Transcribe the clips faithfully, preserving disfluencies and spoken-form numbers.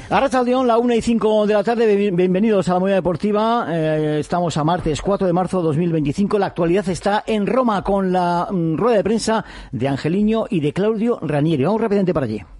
Arratsaldeón, la una y cinco de la tarde, bienvenidos a la Movida Deportiva. Eh, estamos a martes cuatro de marzo de dos mil veinticinco. La actualidad está en Roma con la mm, rueda de prensa de Angelino y de Claudio Ranieri. Vamos rápidamente para allí.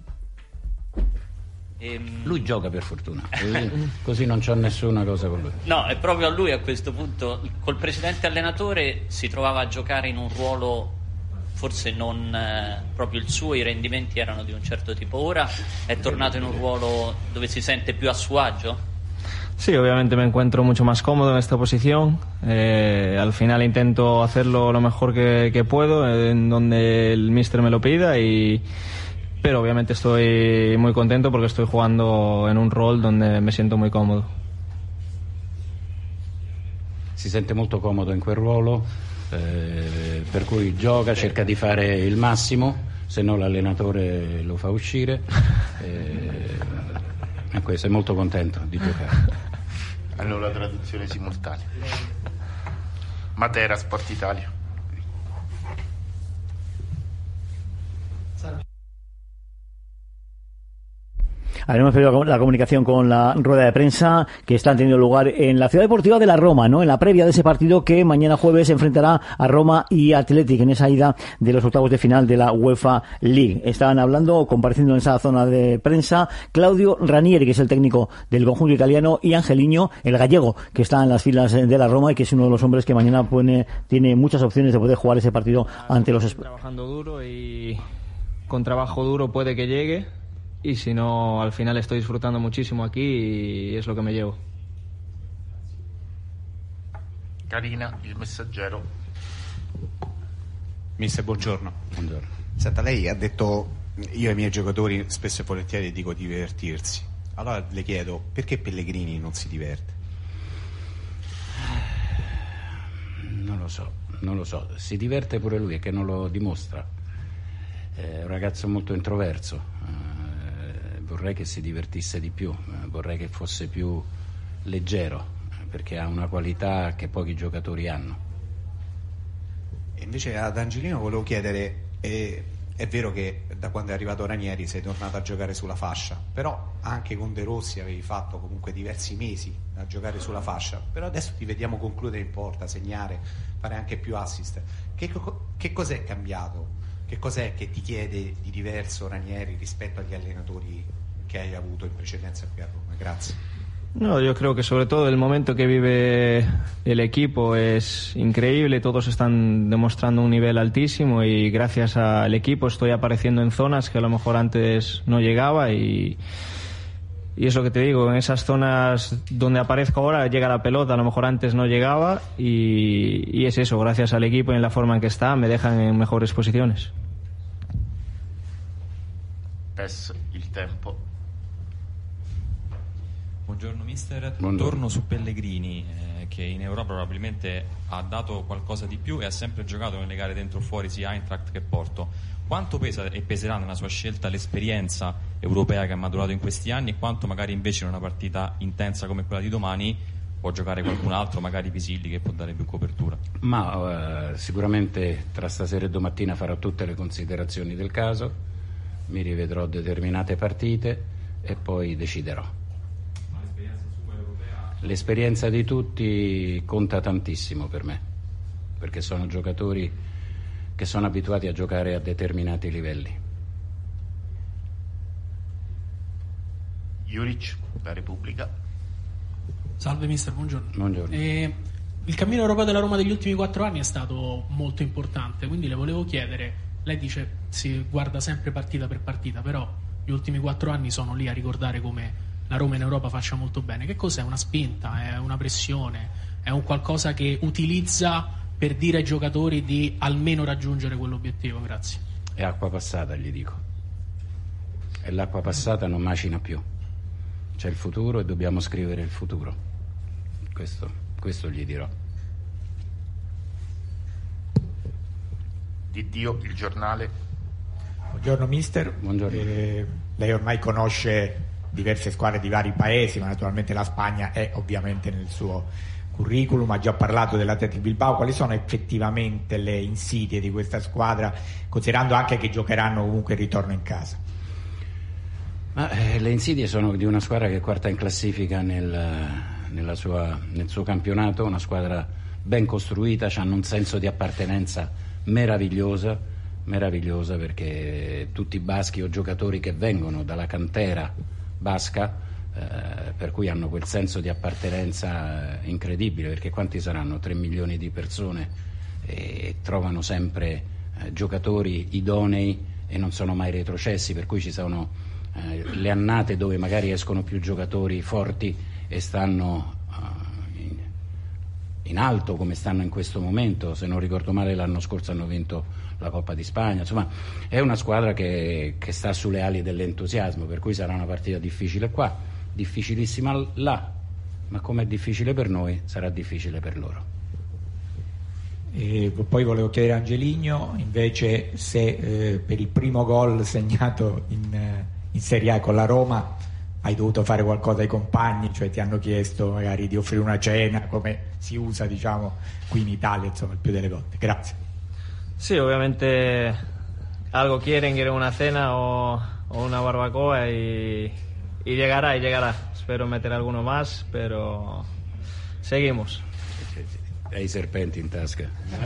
Lui gioca per fortuna, così, così non c'ho nessuna cosa con lui. No, è proprio a lui a questo punto. Col precedente allenatore si trovava a giocare in un ruolo forse non eh, proprio il suo, i rendimenti erano di un certo tipo. Ora è tornato in un ruolo dove si sente più a suo agio. Sí, obviamente me encuentro mucho más cómodo en esta posición. Eh, al final intento hacerlo lo mejor que, que puedo, en donde el míster me lo pida, y pero obviamente estoy muy contento porque estoy jugando en un rol donde me siento muy cómodo. Si sente molto comodo in quel ruolo, eh, per cui gioca, cerca di fare il massimo, se no l'allenatore lo fa uscire. Eh, e questo, è molto contento di giocare. Allora la traduzione simultanea. Matera, Sport Italia. Habremos pedido la comunicación con la rueda de prensa que está teniendo lugar en la Ciudad Deportiva de la Roma, ¿no? En la previa de ese partido que mañana jueves se enfrentará a Roma y Athletic en esa ida de los octavos de final de la UEFA League. Estaban hablando, compareciendo en esa zona de prensa, Claudio Ranieri, que es el técnico del conjunto italiano, y Angelino, el gallego, que está en las filas de la Roma y que es uno de los hombres que mañana pone, tiene muchas opciones de poder jugar ese partido ante los... Trabajando duro, y con trabajo duro puede que llegue. Y si no, al final estoy disfrutando muchísimo aquí y es lo que me llevo. Carina, il Messaggero. Mister, buongiorno. Buongiorno. Senta, lei ha detto, io ai miei giocatori spesso e volentieri dico divertirsi. Allora le chiedo, perché Pellegrini non si diverte? Non lo so, non lo so. Si diverte pure lui, è che non lo dimostra. È un ragazzo molto introverso. Vorrei che si divertisse di più, vorrei che fosse più leggero, perché ha una qualità che pochi giocatori hanno. E invece ad Angelino volevo chiedere, eh, è vero che da quando è arrivato Ranieri sei tornato a giocare sulla fascia, però anche con De Rossi avevi fatto comunque diversi mesi a giocare sulla fascia, però adesso ti vediamo concludere in porta, segnare, fare anche più assist. Che, che cos'è cambiato? Che cos'è che ti chiede di diverso Ranieri rispetto agli allenatori que hay avuto en precedencia aquí a Roma? Gracias. No, yo creo que sobre todo el momento que vive el equipo es increíble, todos están demostrando un nivel altísimo y gracias al equipo estoy apareciendo en zonas que a lo mejor antes no llegaba, y, y es lo que te digo, en esas zonas donde aparezco ahora llega la pelota, a lo mejor antes no llegaba, y, y es eso, gracias al equipo y en la forma en que está me dejan en mejores posiciones. Adesso il tempo. Buongiorno mister, Buongiorno. Torno su Pellegrini, eh, che in Europa probabilmente ha dato qualcosa di più e ha sempre giocato nelle gare dentro o fuori, sia Eintracht che Porto. Quanto pesa e peserà nella sua scelta l'esperienza europea che ha maturato in questi anni, e quanto magari invece in una partita intensa come quella di domani può giocare qualcun altro, magari Pisilli, che può dare più copertura? Ma eh, sicuramente tra stasera e domattina farò tutte le considerazioni del caso, mi rivedrò determinate partite e poi deciderò. L'esperienza di tutti conta tantissimo per me, perché sono giocatori che sono abituati a giocare a determinati livelli. Juric, la Repubblica. Salve mister, buongiorno. Buongiorno. Eh, il cammino europeo della Roma degli ultimi quattro anni è stato molto importante, quindi le volevo chiedere, lei dice si guarda sempre partita per partita, però gli ultimi quattro anni sono lì a ricordare come la Roma in Europa faccia molto bene. Che cos'è? Una spinta? È una pressione? È un qualcosa che utilizza per dire ai giocatori di almeno raggiungere quell'obiettivo? Grazie. È acqua passata, gli dico. E l'acqua passata non macina più. C'è il futuro e dobbiamo scrivere il futuro. Questo, questo gli dirò. Di Dio, il giornale. Buongiorno mister. Buongiorno. Eh, lei ormai conosce diverse squadre di vari paesi, ma naturalmente la Spagna è ovviamente nel suo curriculum. Ha già parlato dell'Athletic Bilbao. Quali sono effettivamente le insidie di questa squadra, considerando anche che giocheranno comunque il ritorno in casa? Ma, eh, le insidie sono di una squadra che è quarta in classifica nel, nella sua, nel suo campionato, una squadra ben costruita, hanno un senso di appartenenza meravigliosa, meravigliosa perché tutti i baschi o giocatori che vengono dalla cantera basca, eh, per cui hanno quel senso di appartenenza incredibile, perché quanti saranno? tre milioni di persone e trovano sempre eh, giocatori idonei e non sono mai retrocessi, per cui ci sono eh, le annate dove magari escono più giocatori forti e stanno eh, in, in alto come stanno in questo momento. Se non ricordo male l'anno scorso hanno vinto la Coppa di Spagna, insomma è una squadra che, che sta sulle ali dell'entusiasmo, per cui sarà una partita difficile qua, difficilissima là, ma come è difficile per noi sarà difficile per loro. E poi volevo chiedere a Angeligno invece se eh, per il primo gol segnato in, in Serie A con la Roma hai dovuto fare qualcosa ai compagni, cioè ti hanno chiesto magari di offrire una cena come si usa diciamo qui in Italia, insomma, il più delle volte. Grazie. Sí, obviamente algo quieren, quieren una cena o, o una barbacoa y, y llegará, y llegará. Espero meter alguno más, pero seguimos. Hai i serpenti in tasca.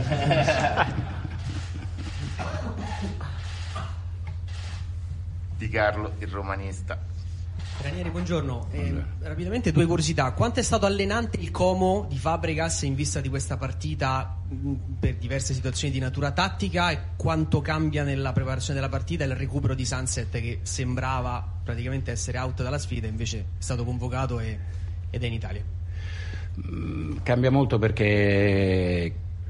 Di Carlo, il romanista. Ranieri, buongiorno. Eh, rapidamente due curiosità. Quanto è stato allenante il Como di Fabregas in vista di questa partita mh, per diverse situazioni di natura tattica, e quanto cambia nella preparazione della partita il recupero di Sunset, che sembrava praticamente essere out dalla sfida, invece è stato convocato e, ed è in Italia? Cambia molto perché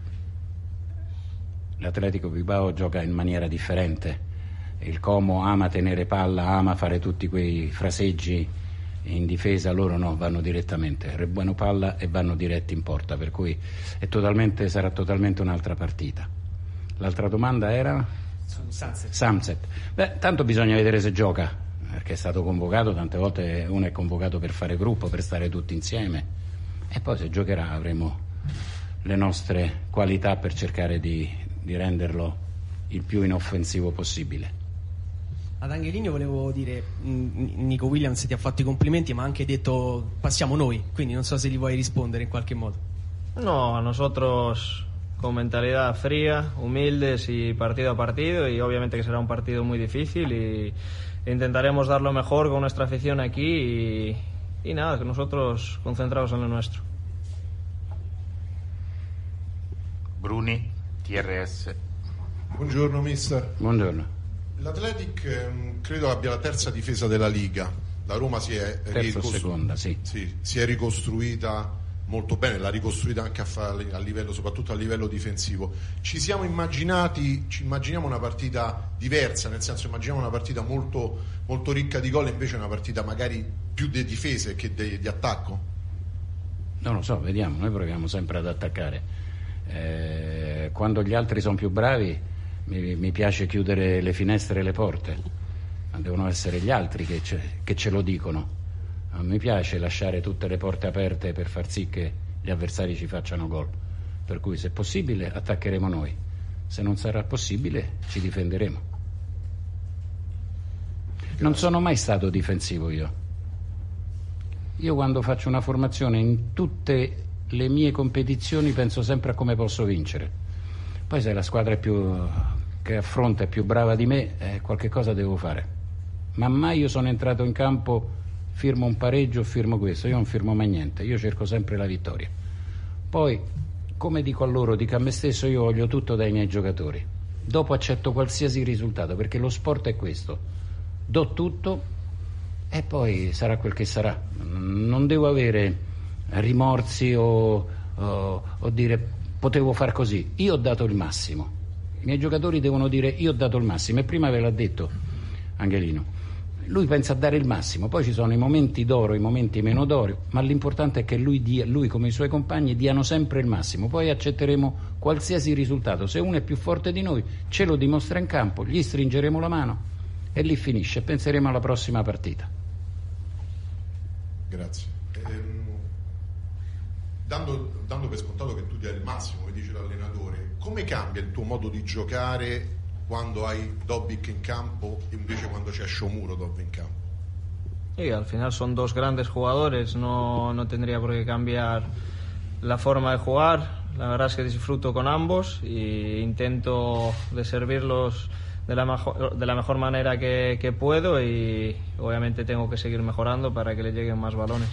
l'Atletico Bilbao gioca in maniera differente. Il Como ama tenere palla, ama fare tutti quei fraseggi in difesa, loro no, vanno direttamente, rebuano palla e vanno diretti in porta, per cui è totalmente, sarà totalmente un'altra partita. L'altra domanda era? Sunset. Sunset. Beh, tanto bisogna vedere se gioca, perché è stato convocato, tante volte uno è convocato per fare gruppo, per stare tutti insieme. E poi se giocherà avremo le nostre qualità per cercare di, di renderlo il più inoffensivo possibile. Ad Angeligno volevo dire, mh, Nico Williams ti ha fatto i complimenti, ma ha anche detto passiamo noi, quindi non so se gli vuoi rispondere in qualche modo. No, a nosotros con mentalidad fría, humildes y partido a partido, y obviamente que será un partido muy difícil y intentaremos dar lo mejor con nuestra afición aquí y, y nada, que nosotros concentrados en lo nuestro. Bruni, T R S. Buongiorno mister. Buongiorno. L'Athletic ehm, credo abbia la terza difesa della Liga. La Roma si è, Terza o seconda, sì. Sì, si è ricostruita molto bene, l'ha ricostruita anche a, fare, a livello, soprattutto a livello difensivo. Ci siamo immaginati, ci immaginiamo una partita diversa, nel senso immaginiamo una partita molto, molto ricca di gol, invece una partita magari più di difese che de, di attacco? Non lo so, vediamo, noi proviamo sempre ad attaccare. Eh, quando gli altri sono più bravi mi, mi piace chiudere le finestre e le porte, ma devono essere gli altri che ce, che ce lo dicono. Non mi piace lasciare tutte le porte aperte per far sì che gli avversari ci facciano gol, per cui se possibile attaccheremo noi, se non sarà possibile ci difenderemo. Non sono mai stato difensivo io io quando faccio una formazione in tutte le mie competizioni penso sempre a come posso vincere, poi se la squadra è più, che affronta è più brava di me, eh, qualche cosa devo fare, ma mai io sono entrato in campo firmo un pareggio, firmo questo, io non firmo mai niente, io cerco sempre la vittoria. Poi, come dico a loro, dico a me stesso, io voglio tutto dai miei giocatori, dopo accetto qualsiasi risultato, perché lo sport è questo, do tutto e poi sarà quel che sarà, non devo avere rimorsi o, o, o dire potevo far così, io ho dato il massimo, i miei giocatori devono dire io ho dato il massimo, e prima ve l'ha detto Angelino, lui pensa a dare il massimo, poi ci sono i momenti d'oro, i momenti meno d'oro, ma l'importante è che lui, dia, lui come i suoi compagni diano sempre il massimo, poi accetteremo qualsiasi risultato, se uno è più forte di noi ce lo dimostra in campo, gli stringeremo la mano e lì finisce, penseremo alla prossima partita. Grazie. Ehm, dando, dando per scontato che tu dia il massimo, come dice l'allenatore, come cambia il tuo modo di giocare quando hai Dobbik in campo e invece quando c'è Shomurodov in campo? Y al final son dos grandes jugadores, no, no tendría por qué cambiar la forma de jugar. La verdad es que disfruto con ambos e intento de servirlos de la mejor, de la mejor manera que, que puedo, y obviamente tengo que seguir mejorando para que le lleguen más balones.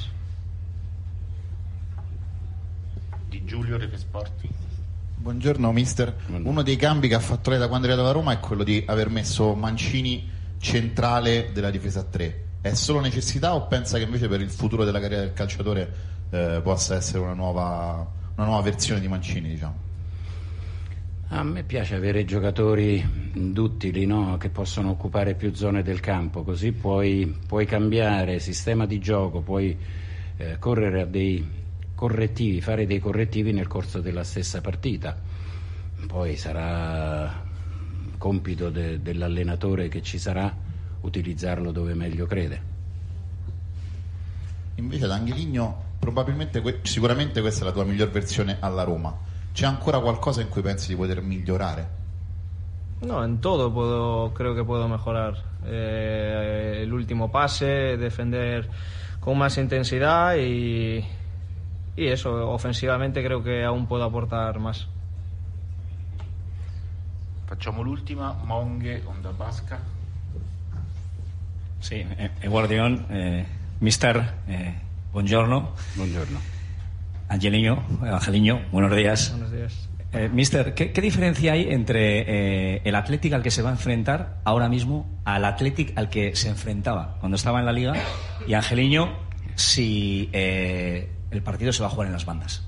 Di Giulio, Rete Sport. Buongiorno mister, uno dei cambi che ha fatto lei da quando è arrivato alla Roma è quello di aver messo Mancini centrale della difesa a tre. È solo necessità o pensa che invece per il futuro della carriera del calciatore eh, possa essere una nuova, una nuova versione di Mancini, diciamo? A me piace avere giocatori duttili, no? Che possono occupare più zone del campo, così puoi, puoi cambiare sistema di gioco, puoi eh, correre a dei correttivi, fare dei correttivi nel corso della stessa partita. Poi sarà compito de, dell'allenatore che ci sarà utilizzarlo dove meglio crede. Invece ad Angeligno, probabilmente, sicuramente questa è la tua miglior versione alla Roma. C'è ancora qualcosa in cui pensi di poter migliorare? No, en todo puedo, creo que puedo mejorar. Eh, el último pase, defender con más intensidad y, y eso, ofensivamente creo que aún puedo aportar más. Facciamo l'ultima, Monghe, Onda Basca. Sì, eh, Guardión, eh, mister, eh, buongiorno. Buongiorno. Angelino, Angelino, buenos días. Buenos días. Eh, mister, ¿qué, ¿qué diferencia hay entre eh, el Athletic al que se va a enfrentar ahora mismo al Athletic al que se enfrentaba cuando estaba en la Liga, y Angelino, si eh, el partido se va a jugar en las bandas?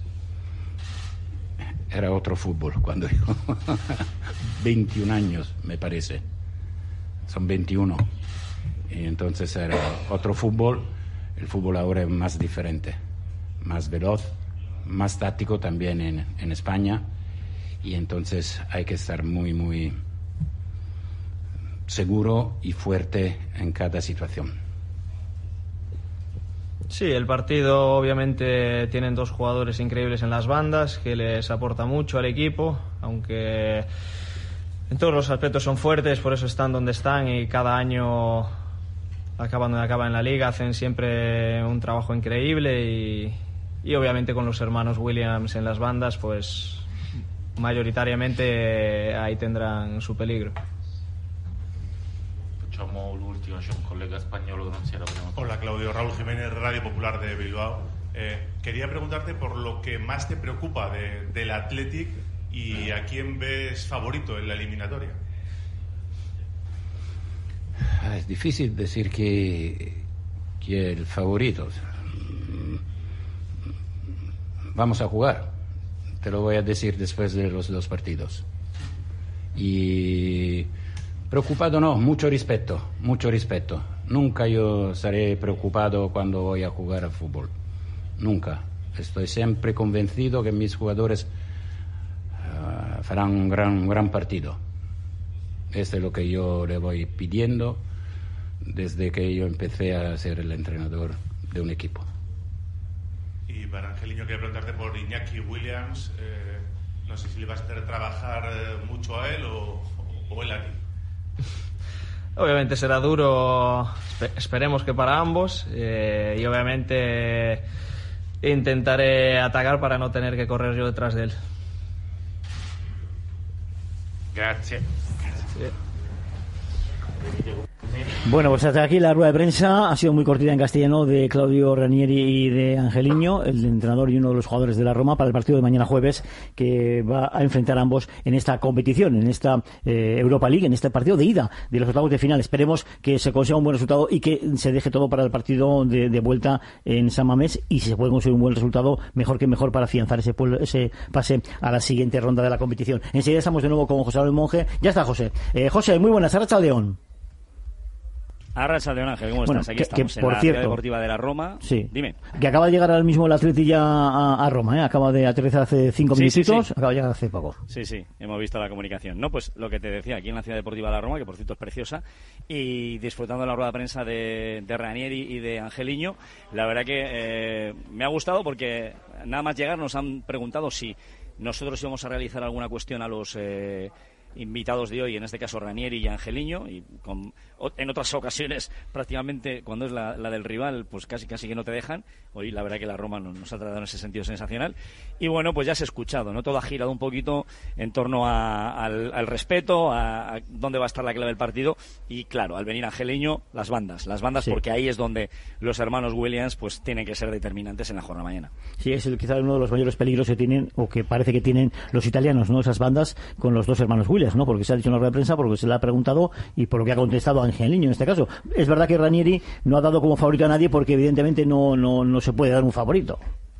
Era otro fútbol cuando yo veintiún años, me parece. Son veintiuno. Y entonces era otro fútbol. El fútbol ahora es más diferente, más veloz, más táctico también en, en España, y entonces hay que estar muy muy seguro y fuerte en cada situación. Sí, el partido obviamente tienen dos jugadores increíbles en las bandas que les aporta mucho al equipo, aunque en todos los aspectos son fuertes, por eso están donde están y cada año acaban donde acaban en la liga, hacen siempre un trabajo increíble, y, y obviamente con los hermanos Williams en las bandas, pues mayoritariamente ahí tendrán su peligro. Facciamo l'ultima, c'è un collega spagnolo que no si era prenotato. Hola Claudio, Raúl Jiménez, Radio Popular de Bilbao. Eh, quería preguntarte por lo que más te preocupa de, del Athletic y a quién ves favorito en la eliminatoria. Es difícil decir que, que el favorito. Vamos a jugar, te lo voy a decir después de los dos partidos. Y preocupado no, mucho respeto, mucho respeto. Nunca yo estaré preocupado cuando voy a jugar al fútbol. Nunca. Estoy siempre convencido que mis jugadores uh, farán un gran, un gran partido. Esto es lo que yo le voy pidiendo desde que yo empecé a ser el entrenador de un equipo. Y para Angelino quería preguntarte por Iñaki Williams. Eh, no sé si le vas a hacer trabajar eh, mucho a él o, o él a ti. Obviamente será duro, esperemos que para ambos, eh, y obviamente intentaré atacar para no tener que correr yo detrás de él. Grazie. Sí. Bueno, pues hasta aquí la rueda de prensa. Ha sido muy cortita en castellano de Claudio Ranieri y de Angelino, el entrenador y uno de los jugadores de la Roma, para el partido de mañana jueves, que va a enfrentar a ambos en esta competición, en esta eh, Europa League, en este partido de ida de los octavos de final. Esperemos que se consiga un buen resultado y que se deje todo para el partido de, de vuelta en San Mamés, y si se puede conseguir un buen resultado, mejor que mejor para afianzar ese, ese pase a la siguiente ronda de la competición. Enseguida estamos de nuevo con José Manuel Monge. Ya está José. Eh, José, muy buenas. Arracha León. Arracha León, Ángel, ¿cómo Bueno, estás? Aquí que, estamos que, en por la cierto, Ciudad Deportiva de la Roma. Sí. Dime. Que acaba de llegar ahora mismo el Atleti ya a, a Roma, ¿eh? Acaba de aterrizar hace cinco Sí, minutitos, sí, sí. acaba de llegar hace poco. Sí, sí, hemos visto la comunicación. No, pues lo que te decía, aquí en la Ciudad Deportiva de la Roma, que por cierto es preciosa, y disfrutando de la rueda de prensa de, de Ranieri y de Angelino, la verdad que eh, me ha gustado porque nada más llegar nos han preguntado si nosotros íbamos a realizar alguna cuestión a los... Eh, invitados de hoy, en este caso Ranieri y Angeliño, y con, en otras ocasiones prácticamente cuando es la, la del rival, pues casi casi que no te dejan. Hoy la verdad que la Roma nos ha tratado en ese sentido sensacional. Y bueno, pues ya se ha escuchado, ¿no? Todo ha girado un poquito en torno a, al, al respeto, a, a dónde va a estar la clave del partido, y claro, al venir Angeliño, las bandas, las bandas, sí. Porque ahí es donde los hermanos Williams pues tienen que ser determinantes en la jornada mañana. Sí, es el, quizá uno de los mayores peligros que tienen, o que parece que tienen los italianos, ¿no? Esas bandas con los dos hermanos Williams, ¿no? Porque se ha dicho en la rueda de prensa, porque se le ha preguntado y por lo que ha contestado Angeliño en este caso. Es verdad que Ranieri no ha dado como favorito a nadie, porque evidentemente no, no, no se puede dar un favorito.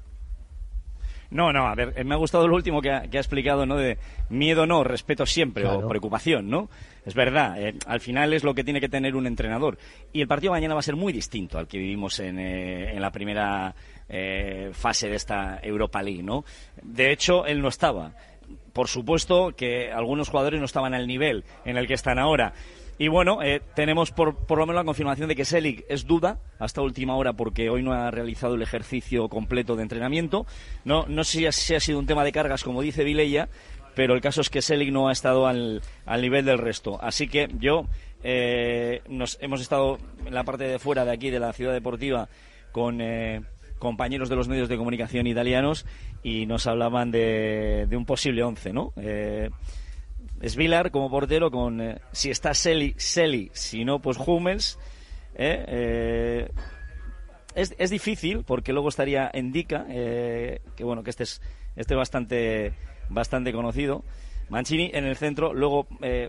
No, no, a ver, me ha gustado lo último que ha, que ha explicado, ¿no? De miedo no, respeto siempre, claro. O preocupación, ¿no? Es verdad, eh, al final es lo que tiene que tener un entrenador. Y el partido mañana va a ser muy distinto al que vivimos en, eh, en la primera eh, fase de esta Europa League, ¿no? De hecho, él no estaba. Por supuesto que algunos jugadores no estaban al nivel en el que están ahora. Y bueno, eh, tenemos por, por lo menos la confirmación de que Selig es duda hasta última hora, porque hoy no ha realizado el ejercicio completo de entrenamiento. No, no sé si ha sido un tema de cargas, como dice Vilella, pero el caso es que Selig no ha estado al, al nivel del resto. Así que yo, eh, nos hemos estado en la parte de fuera de aquí, de la ciudad deportiva, con eh, compañeros de los medios de comunicación italianos, y nos hablaban de, de un posible once, ¿no? Eh, Svilar como portero, con eh, si está Seli, Seli, si no, pues Hummels. Eh, eh, es, es difícil, porque luego estaría Endika, eh, que bueno, que este es este bastante bastante conocido. Mancini en el centro, luego eh,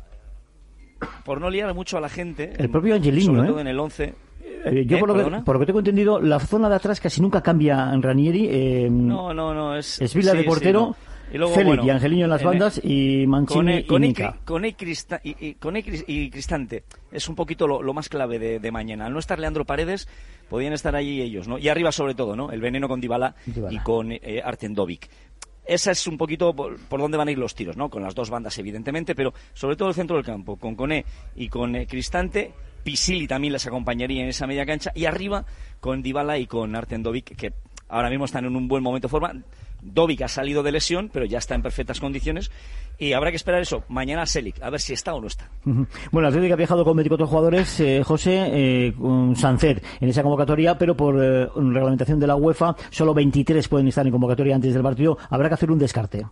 por no liar mucho a la gente, el propio Angelino, sobre ¿eh? todo en el once. Eh, yo, ¿Eh? por, lo que, por lo que tengo entendido, la zona de atrás casi nunca cambia en Ranieri. Eh, no, no, no. Es Svilar sí, de portero. Sí, no. Y luego, Félix bueno, y Angeliño en las bandas, en, y Mancini con e, y Nica. Con e, Crista, y, y, con e, y Cristante es un poquito lo, lo más clave de, de mañana. Al no estar Leandro Paredes, podían estar allí ellos, ¿no? Y arriba, sobre todo, ¿no? El veneno con Dybala, Dybala. y con eh, Artendovic. Esa es un poquito por, por dónde van a ir los tiros, ¿no? Con las dos bandas, evidentemente, pero sobre todo el centro del campo, con Koné y con eh, Cristante. Pisili también les acompañaría en esa media cancha, y arriba con Dybala y con Artendovic, que ahora mismo están en un buen momento de forma. Dovic ha salido de lesión, pero ya está en perfectas condiciones, y habrá que esperar eso mañana a Selig, a ver si está o no está. Uh-huh. Bueno, el Atlético ha viajado con veinticuatro jugadores, eh, José, eh, con Sancet en esa convocatoria, pero por eh, reglamentación de la UEFA solo veintitrés pueden estar en convocatoria antes del partido. Habrá que hacer un descarte.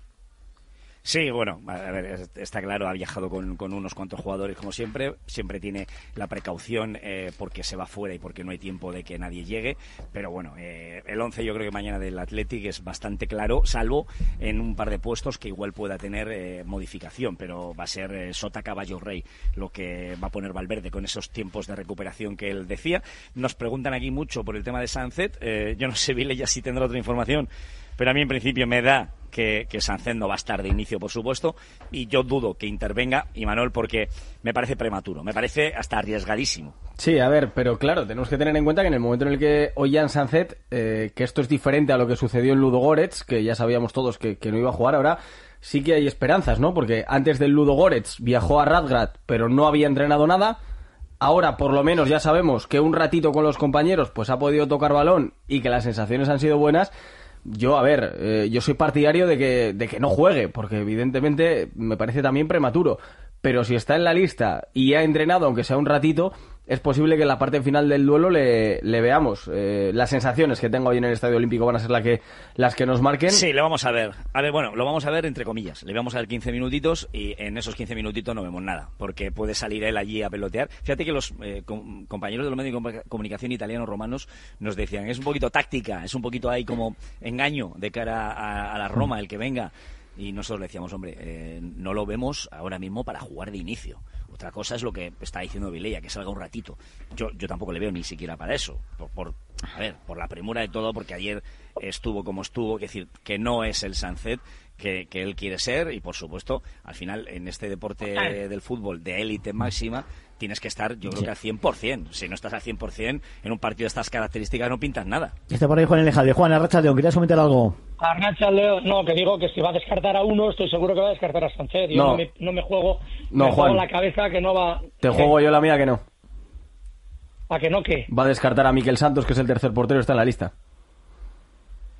Sí, bueno, a ver, está claro, ha viajado con, con unos cuantos jugadores como siempre, siempre tiene la precaución eh, porque se va fuera y porque no hay tiempo de que nadie llegue, pero bueno, eh, el once yo creo que mañana del Athletic es bastante claro, salvo en un par de puestos que igual pueda tener eh, modificación, pero va a ser eh, Sota, Caballo, Rey lo que va a poner Valverde con esos tiempos de recuperación que él decía. Nos preguntan aquí mucho por el tema de Sancet, eh, yo no sé, Vile ya sí tendrá otra información, pero a mí en principio me da que, que Sancet no va a estar de inicio, por supuesto, y yo dudo que intervenga Imanol, porque me parece prematuro, me parece hasta arriesgadísimo. Sí, a ver, pero claro, tenemos que tener en cuenta que en el momento en el que Ollán Sancet, eh, que esto es diferente a lo que sucedió en Ludogorets, que ya sabíamos todos que, que no iba a jugar, ahora sí que hay esperanzas, ¿no? Porque antes del Ludogorets viajó a Radgrad, pero no había entrenado nada. Ahora, por lo menos, ya sabemos que un ratito con los compañeros pues ha podido tocar balón y que las sensaciones han sido buenas. Yo, a ver, eh, yo soy partidario de que, de que no juegue, porque evidentemente me parece también prematuro. Pero si está en la lista y ha entrenado, aunque sea un ratito, es posible que en la parte final del duelo le, le veamos. Eh, las sensaciones que tengo hoy en el Estadio Olímpico van a ser la que, las que nos marquen. Sí, le vamos a ver. A ver, bueno, lo vamos a ver entre comillas. Le vamos a ver quince minutitos y en esos quince minutitos no vemos nada, porque puede salir él allí a pelotear. Fíjate que los eh, com- compañeros de los medios de comunicación italianos romanos nos decían, es un poquito táctica, es un poquito ahí como engaño de cara a, a la Roma, el que venga. Y nosotros le decíamos, hombre, eh, no lo vemos ahora mismo para jugar de inicio. Otra cosa es lo que está diciendo Vilella, que salga un ratito. Yo yo tampoco le veo ni siquiera para eso. Por, por a ver, por la premura de todo, porque ayer estuvo como estuvo, es decir, que no es el Sancet que, que él quiere ser, y por supuesto, al final, en este deporte del fútbol de élite máxima, tienes que estar, yo creo sí. que al cien por ciento. Si no estás al cien por ciento, en un partido de estas características no pintas nada. Está por ahí Juan Elejade. Juan, Arracha León, ¿querías comentar algo? Arracha León, no, que digo que si va a descartar a uno, estoy seguro que va a descartar a Sancet. Yo no, no, me, no me juego, no, me Juan, juego la cabeza que no va... Te ¿qué? Juego yo la mía que no. ¿A que no qué? Va a descartar a Miquel Santos, que es el tercer portero, está en la lista.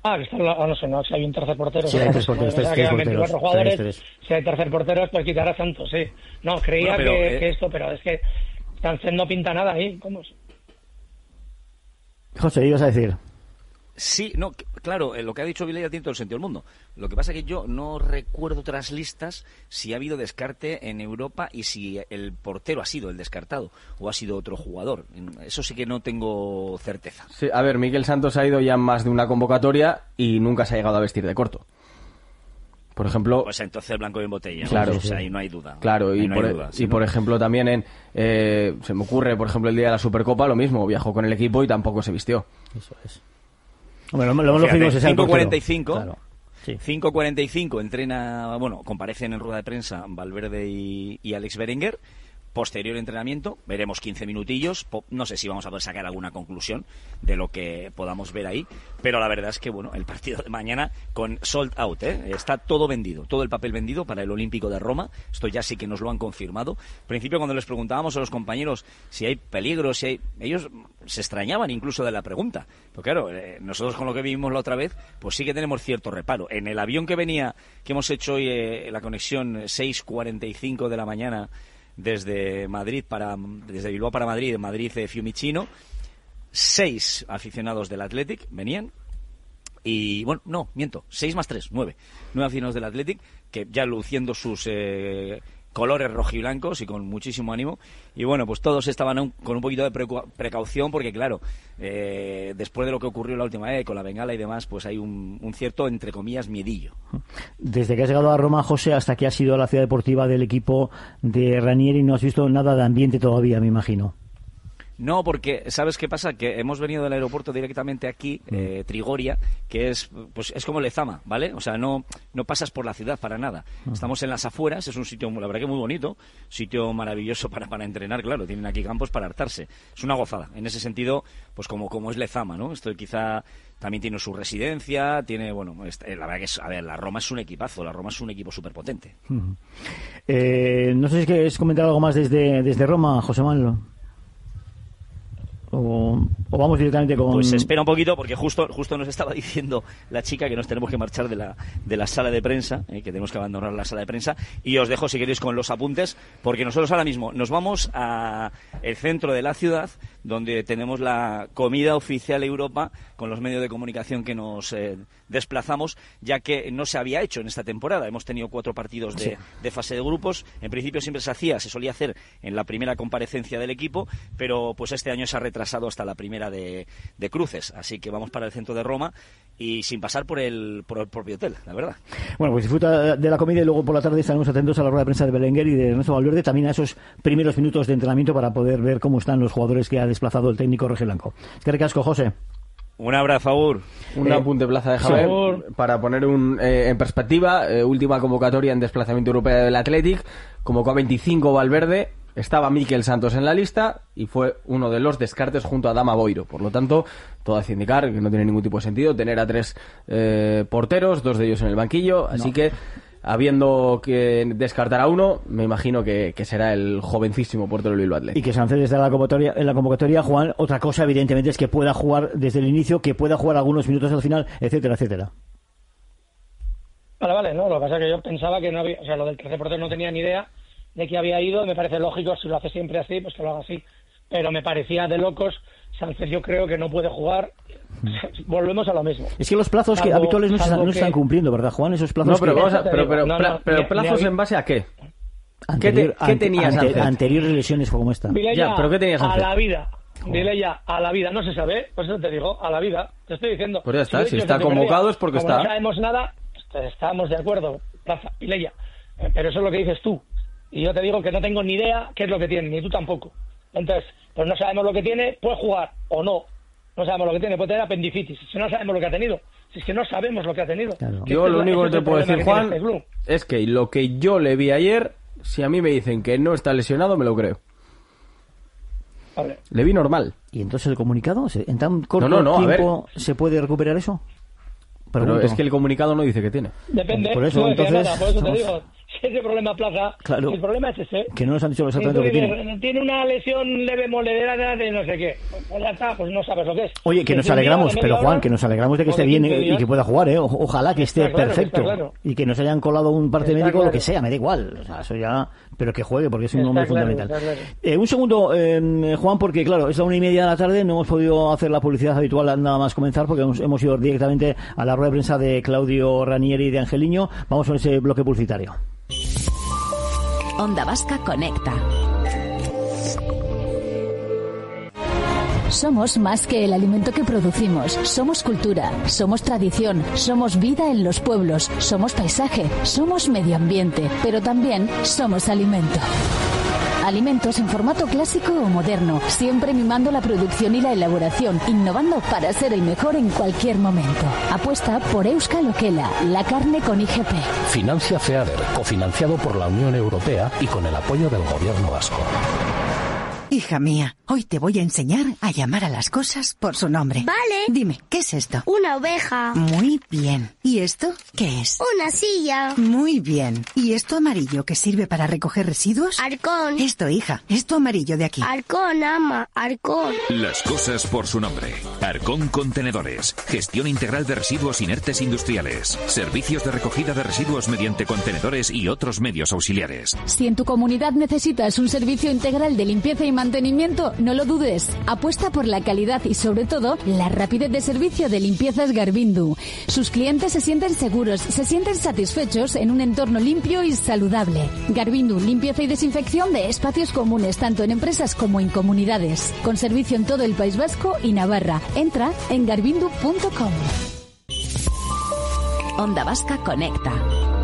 Ah, que está, no sé, no, si hay un tercer portero. Sí, hay tres porteros, tres, tres porteros. Jugadores, Tres, tres. Si hay tercer portero, pues quitar a Santos, sí. No, creía Bueno, pero, que, eh... que esto, pero es que Sánchez no pinta nada ahí, ¿cómo es? José, ibas a decir... Sí, no, claro, lo que ha dicho Vilella tiene todo el sentido del mundo. Lo que pasa es que yo no recuerdo otras listas si ha habido descarte en Europa y si el portero ha sido el descartado o ha sido otro jugador. Eso sí que no tengo certeza. Sí, a ver, Miquel Santos ha ido ya en más de una convocatoria y nunca se ha llegado a vestir de corto. Por ejemplo... Pues entonces blanco y en botella. Claro. ¿no? O sea, ahí no hay duda. Claro, y, no por, hay duda, y ¿sí, por no? ejemplo también en... Eh, se me ocurre, por ejemplo, el día de la Supercopa, lo mismo. Viajó con el equipo y tampoco se vistió. Eso es. Hombre, lo, lo, lo Fíjate, es cinco cuarenta y cinco, claro, sí. cinco cuarenta y cinco entrena, bueno, comparecen en rueda de prensa Valverde y, y Alex Berenguer. Posterior entrenamiento, veremos quince minutillos, no sé si vamos a poder sacar alguna conclusión de lo que podamos ver ahí, pero la verdad es que, bueno, el partido de mañana con sold out, ¿eh? Está todo vendido, todo el papel vendido para el Olímpico de Roma, esto ya sí que nos lo han confirmado. Al principio, cuando les preguntábamos a los compañeros si hay peligro, si hay... ellos se extrañaban incluso de la pregunta, pero claro, eh, nosotros con lo que vivimos la otra vez, pues sí que tenemos cierto reparo. En el avión que venía, que hemos hecho hoy eh, la conexión seis cuarenta y cinco de la mañana, desde Madrid para desde Bilbao para Madrid, de Madrid de Fiumicino, seis aficionados del Athletic venían y bueno, no, miento, seis más tres, nueve, nueve aficionados del Athletic que ya luciendo sus eh, colores rojiblancos y con muchísimo ánimo, y bueno, pues todos estaban un, con un poquito de precaución porque claro, eh, después de lo que ocurrió la última vez con la bengala y demás, pues hay un, un cierto, entre comillas, miedillo. Desde que has llegado a Roma, José, hasta que has ido a la ciudad deportiva del equipo de Ranieri, no has visto nada de ambiente todavía, me imagino. No, porque ¿sabes qué pasa? Que hemos venido del aeropuerto directamente aquí, eh, Trigoria, que es pues es como Lezama, ¿vale? O sea, no no pasas por la ciudad para nada. Uh-huh. Estamos en las afueras, es un sitio, la verdad que muy bonito, sitio maravilloso para, para entrenar, claro, tienen aquí campos para hartarse. Es una gozada. En ese sentido, pues como, como es Lezama, ¿no? Esto quizá también tiene su residencia, tiene, bueno, este, la verdad que es, a ver, la Roma es un equipazo, la Roma es un equipo súper potente. Uh-huh. Eh, no sé si quieres comentar algo más desde, desde Roma, José Manuel. O, o vamos directamente con... Pues espera un poquito porque justo justo nos estaba diciendo la chica que nos tenemos que marchar de la de la sala de prensa, eh, que tenemos que abandonar la sala de prensa, y os dejo si queréis con los apuntes porque nosotros ahora mismo nos vamos a el centro de la ciudad donde tenemos la comida oficial Europa con los medios de comunicación que nos eh, desplazamos, ya que no se había hecho en esta temporada. Hemos tenido cuatro partidos de, sí. de fase de grupos. En principio siempre se hacía, se solía hacer en la primera comparecencia del equipo, pero pues este año se ha retrasado hasta la primera de, de cruces. Así que vamos para el centro de Roma y sin pasar por el, por el propio hotel, la verdad. Bueno, pues disfruta de la comida y luego por la tarde estaremos atentos a la rueda de prensa de Belenguer y de Ernesto Valverde, también a esos primeros minutos de entrenamiento para poder ver cómo están los jugadores que ha desplazado el técnico rojiblanco. Es que recasco, José. Un abrazo, Agur. Un eh, apunte, Plaza de Javier, sí. Para poner un, eh, en perspectiva, eh, última convocatoria en desplazamiento europeo del Athletic, convocó a veinticinco Valverde, estaba Miquel Santos en la lista y fue uno de los descartes junto a Dama Boiro. Por lo tanto, todo hace indicar que no tiene ningún tipo de sentido tener a tres eh, porteros, dos de ellos en el banquillo, así no. que... Habiendo que descartar a uno, me imagino que, que será el jovencísimo portero Bilbao Athletic. Y que Sánchez está en la convocatoria, en la convocatoria, Juan. Otra cosa, evidentemente, es que pueda jugar desde el inicio, que pueda jugar algunos minutos al final, etcétera, etcétera. Vale, vale, no, lo que pasa es que yo pensaba que no había, o sea, lo del tercer portero no tenía ni idea de que había ido, me parece lógico, si lo hace siempre así, pues que lo haga así. Pero me parecía de locos, Sánchez yo creo que no puede jugar. Volvemos a lo mismo. Es que los plazos salvo, que habituales no, se, no que... están cumpliendo, ¿verdad, Juan? Esos plazos. No, pero, que... vamos a, pero, pero, no, no, pero plazos ni, ni en base a qué. Anterior, ¿Qué, te, ¿qué tenías ante, anteriores lesiones como esta? Dile ya, ya, pero ¿qué tenías a la vida. Dile ya, a la vida. No se sabe, por eso te digo, a la vida. Te estoy diciendo. Pues ya está, si, si está convocado es porque como está. No sabemos nada, estamos de acuerdo, Plaza, dile ya. Pero eso es lo que dices tú. Y yo te digo que no tengo ni idea qué es lo que tiene, ni tú tampoco. Entonces, pues no sabemos lo que tiene, puede jugar o no. No sabemos lo que tiene, puede tener apendicitis. Si no sabemos lo que ha tenido, si es que no sabemos lo que ha tenido. Claro. Yo lo único que te puedo decir, Juan, es que lo que yo le vi ayer, si a mí me dicen que no está lesionado, me lo creo. Vale. Le vi normal. ¿Y entonces el comunicado? ¿En tan corto no, no, no, tiempo se puede recuperar eso? Pregunto. Pero es que el comunicado no dice que tiene. Depende, por eso, no entonces, nada, por eso te digo. Si ese problema, Plaza, claro, el problema es ese. Que no nos han dicho exactamente lo que tiene. Tiene una lesión leve moledera de no sé qué. pues ya está, pues no sabes lo que es. Oye, que nos alegramos, pero Juan, que nos alegramos de que esté bien y que pueda jugar, ¿eh? Ojalá que esté perfecto y que nos hayan colado un parte médico, lo que sea, me da igual, o sea, eso ya, pero que juegue porque es un hombre fundamental. Eh, un segundo, eh, Juan, porque claro, es la una y media de la tarde, no hemos podido hacer la publicidad habitual nada más comenzar porque hemos, hemos ido directamente a la rueda de prensa de Claudio Ranieri y de Angeliño. Vamos con ese bloque publicitario. Onda Vasca Conecta. Somos más que el alimento que producimos. Somos cultura, somos tradición, somos vida en los pueblos, somos paisaje, somos medio ambiente, pero también somos alimento. Alimentos en formato clásico o moderno, siempre mimando la producción y la elaboración, innovando para ser el mejor en cualquier momento. Apuesta por Euskal Okela, la carne con I G P. Financia FEADER, cofinanciado por la Unión Europea y con el apoyo del Gobierno vasco. Hija mía, hoy te voy a enseñar a llamar a las cosas por su nombre. Vale. Dime, ¿qué es esto? Una oveja. Muy bien. ¿Y esto qué es? Una silla. Muy bien. ¿Y esto amarillo que sirve para recoger residuos? Arcón. Esto, hija, esto amarillo de aquí. Arcón, ama, Arcón. Las cosas por su nombre. Arcón Contenedores. Gestión integral de residuos inertes industriales. Servicios de recogida de residuos mediante contenedores y otros medios auxiliares. Si en tu comunidad necesitas un servicio integral de limpieza y mantenimiento, no lo dudes. Apuesta por la calidad y sobre todo la rapidez de servicio de Limpiezas Garbindu. Sus clientes se sienten seguros, se sienten satisfechos en un entorno limpio y saludable. Garbindu, limpieza y desinfección de espacios comunes tanto en empresas como en comunidades. Con servicio en todo el País Vasco y Navarra. Entra en garbindu punto com. Onda Vasca Conecta.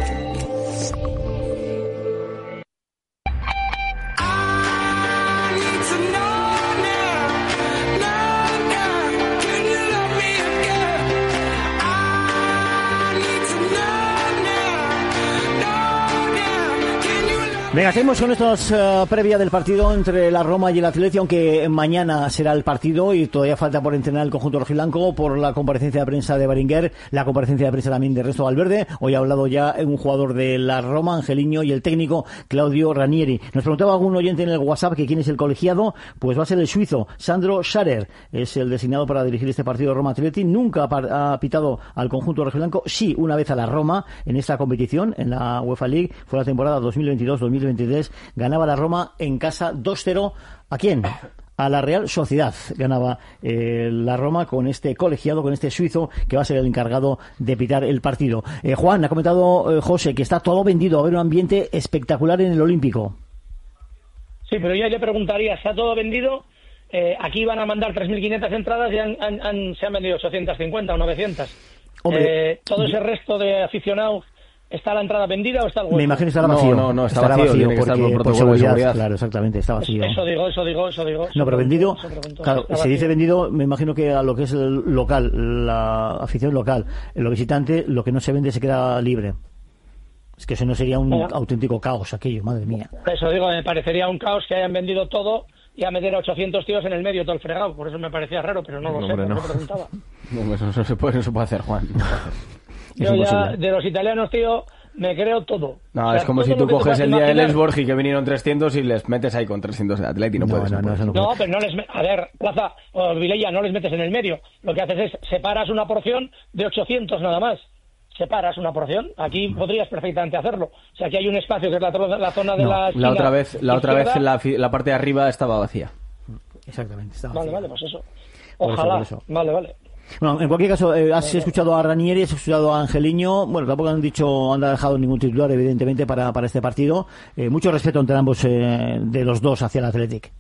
Venga, seguimos con estos uh, previa del partido entre la Roma y el Atleti, aunque mañana será el partido y todavía falta por entrenar el conjunto rojiblanco por la comparecencia de prensa de Berenguer, la comparecencia de prensa también de Ernesto Valverde. Hoy ha hablado ya un jugador de la Roma, Angeliño, y el técnico Claudio Ranieri. Nos preguntaba algún oyente en el WhatsApp que quién es el colegiado, pues va a ser el suizo Sandro Scharer, es el designado para dirigir este partido Roma-Atleti. Nunca ha, ha pitado al conjunto rojiblanco, sí, una vez a la Roma en esta competición, en la UEFA League, fue la temporada dos mil veintidós dos mil veintitrés, ganaba la Roma en casa dos cero. ¿A quién? A la Real Sociedad. Ganaba eh, la Roma con este colegiado, con este suizo que va a ser el encargado de pitar el partido. Eh, Juan, ha comentado eh, José que está todo vendido, va a haber un ambiente espectacular en el Olímpico. Sí, pero yo le preguntaría, ¿está todo vendido? Eh, aquí van a mandar tres mil quinientas entradas y han, han, han, se han vendido ochocientas cincuenta o novecientas. Hombre, eh, todo ese resto de aficionados, ¿está la entrada vendida o está el hueco? Me imagino que estará vacío. No, no, no está estará vacío, vacío tiene que estar porque, por por protocolo de seguridad, seguridad. claro, exactamente, está vacío. Eso digo, eso digo, eso digo. Eso no, pero vendido, pregunto, claro, está se vacío. dice vendido, me imagino que a lo que es el local, la afición local, lo visitante, lo que no se vende se queda libre. Es que eso no sería un Bueno. auténtico caos aquello, madre mía. Eso digo, me parecería un caos que hayan vendido todo y a meter a ochocientos tíos en el medio todo el fregado. Por eso me parecía raro, pero no lo No, sé, hombre, por no. eso preguntaba. No, eso no se puede, no se puede hacer, Juan. Yo ya, de los italianos, tío, me creo todo. No, O sea, es como todo si lo tú que te coges puedas el día del imaginar. Elsborg y que vinieron trescientos y les metes ahí con trescientos de Atleti. No, No, puedes. no, no, eso no No, pero no les... me- A ver, Plaza o Vilella, no les metes en el medio. Lo que haces es separas una porción de ochocientos nada más. Separas una porción. Aquí podrías perfectamente hacerlo. O sea, aquí hay un espacio que es la, tro- la zona de No, la la esquina otra vez, la otra vez izquierda. la, fi- la parte de arriba estaba vacía. Exactamente, estaba Vale, vacía. vale, pues eso. Por eso, Ojalá. por eso. Vale, vale. Bueno, en cualquier caso, eh, has escuchado a Ranieri, has escuchado a Angeliño. Bueno, tampoco han dicho, han dejado ningún titular, evidentemente, para, para este partido. Eh, mucho respeto entre ambos, eh, de los dos hacia el Athletic.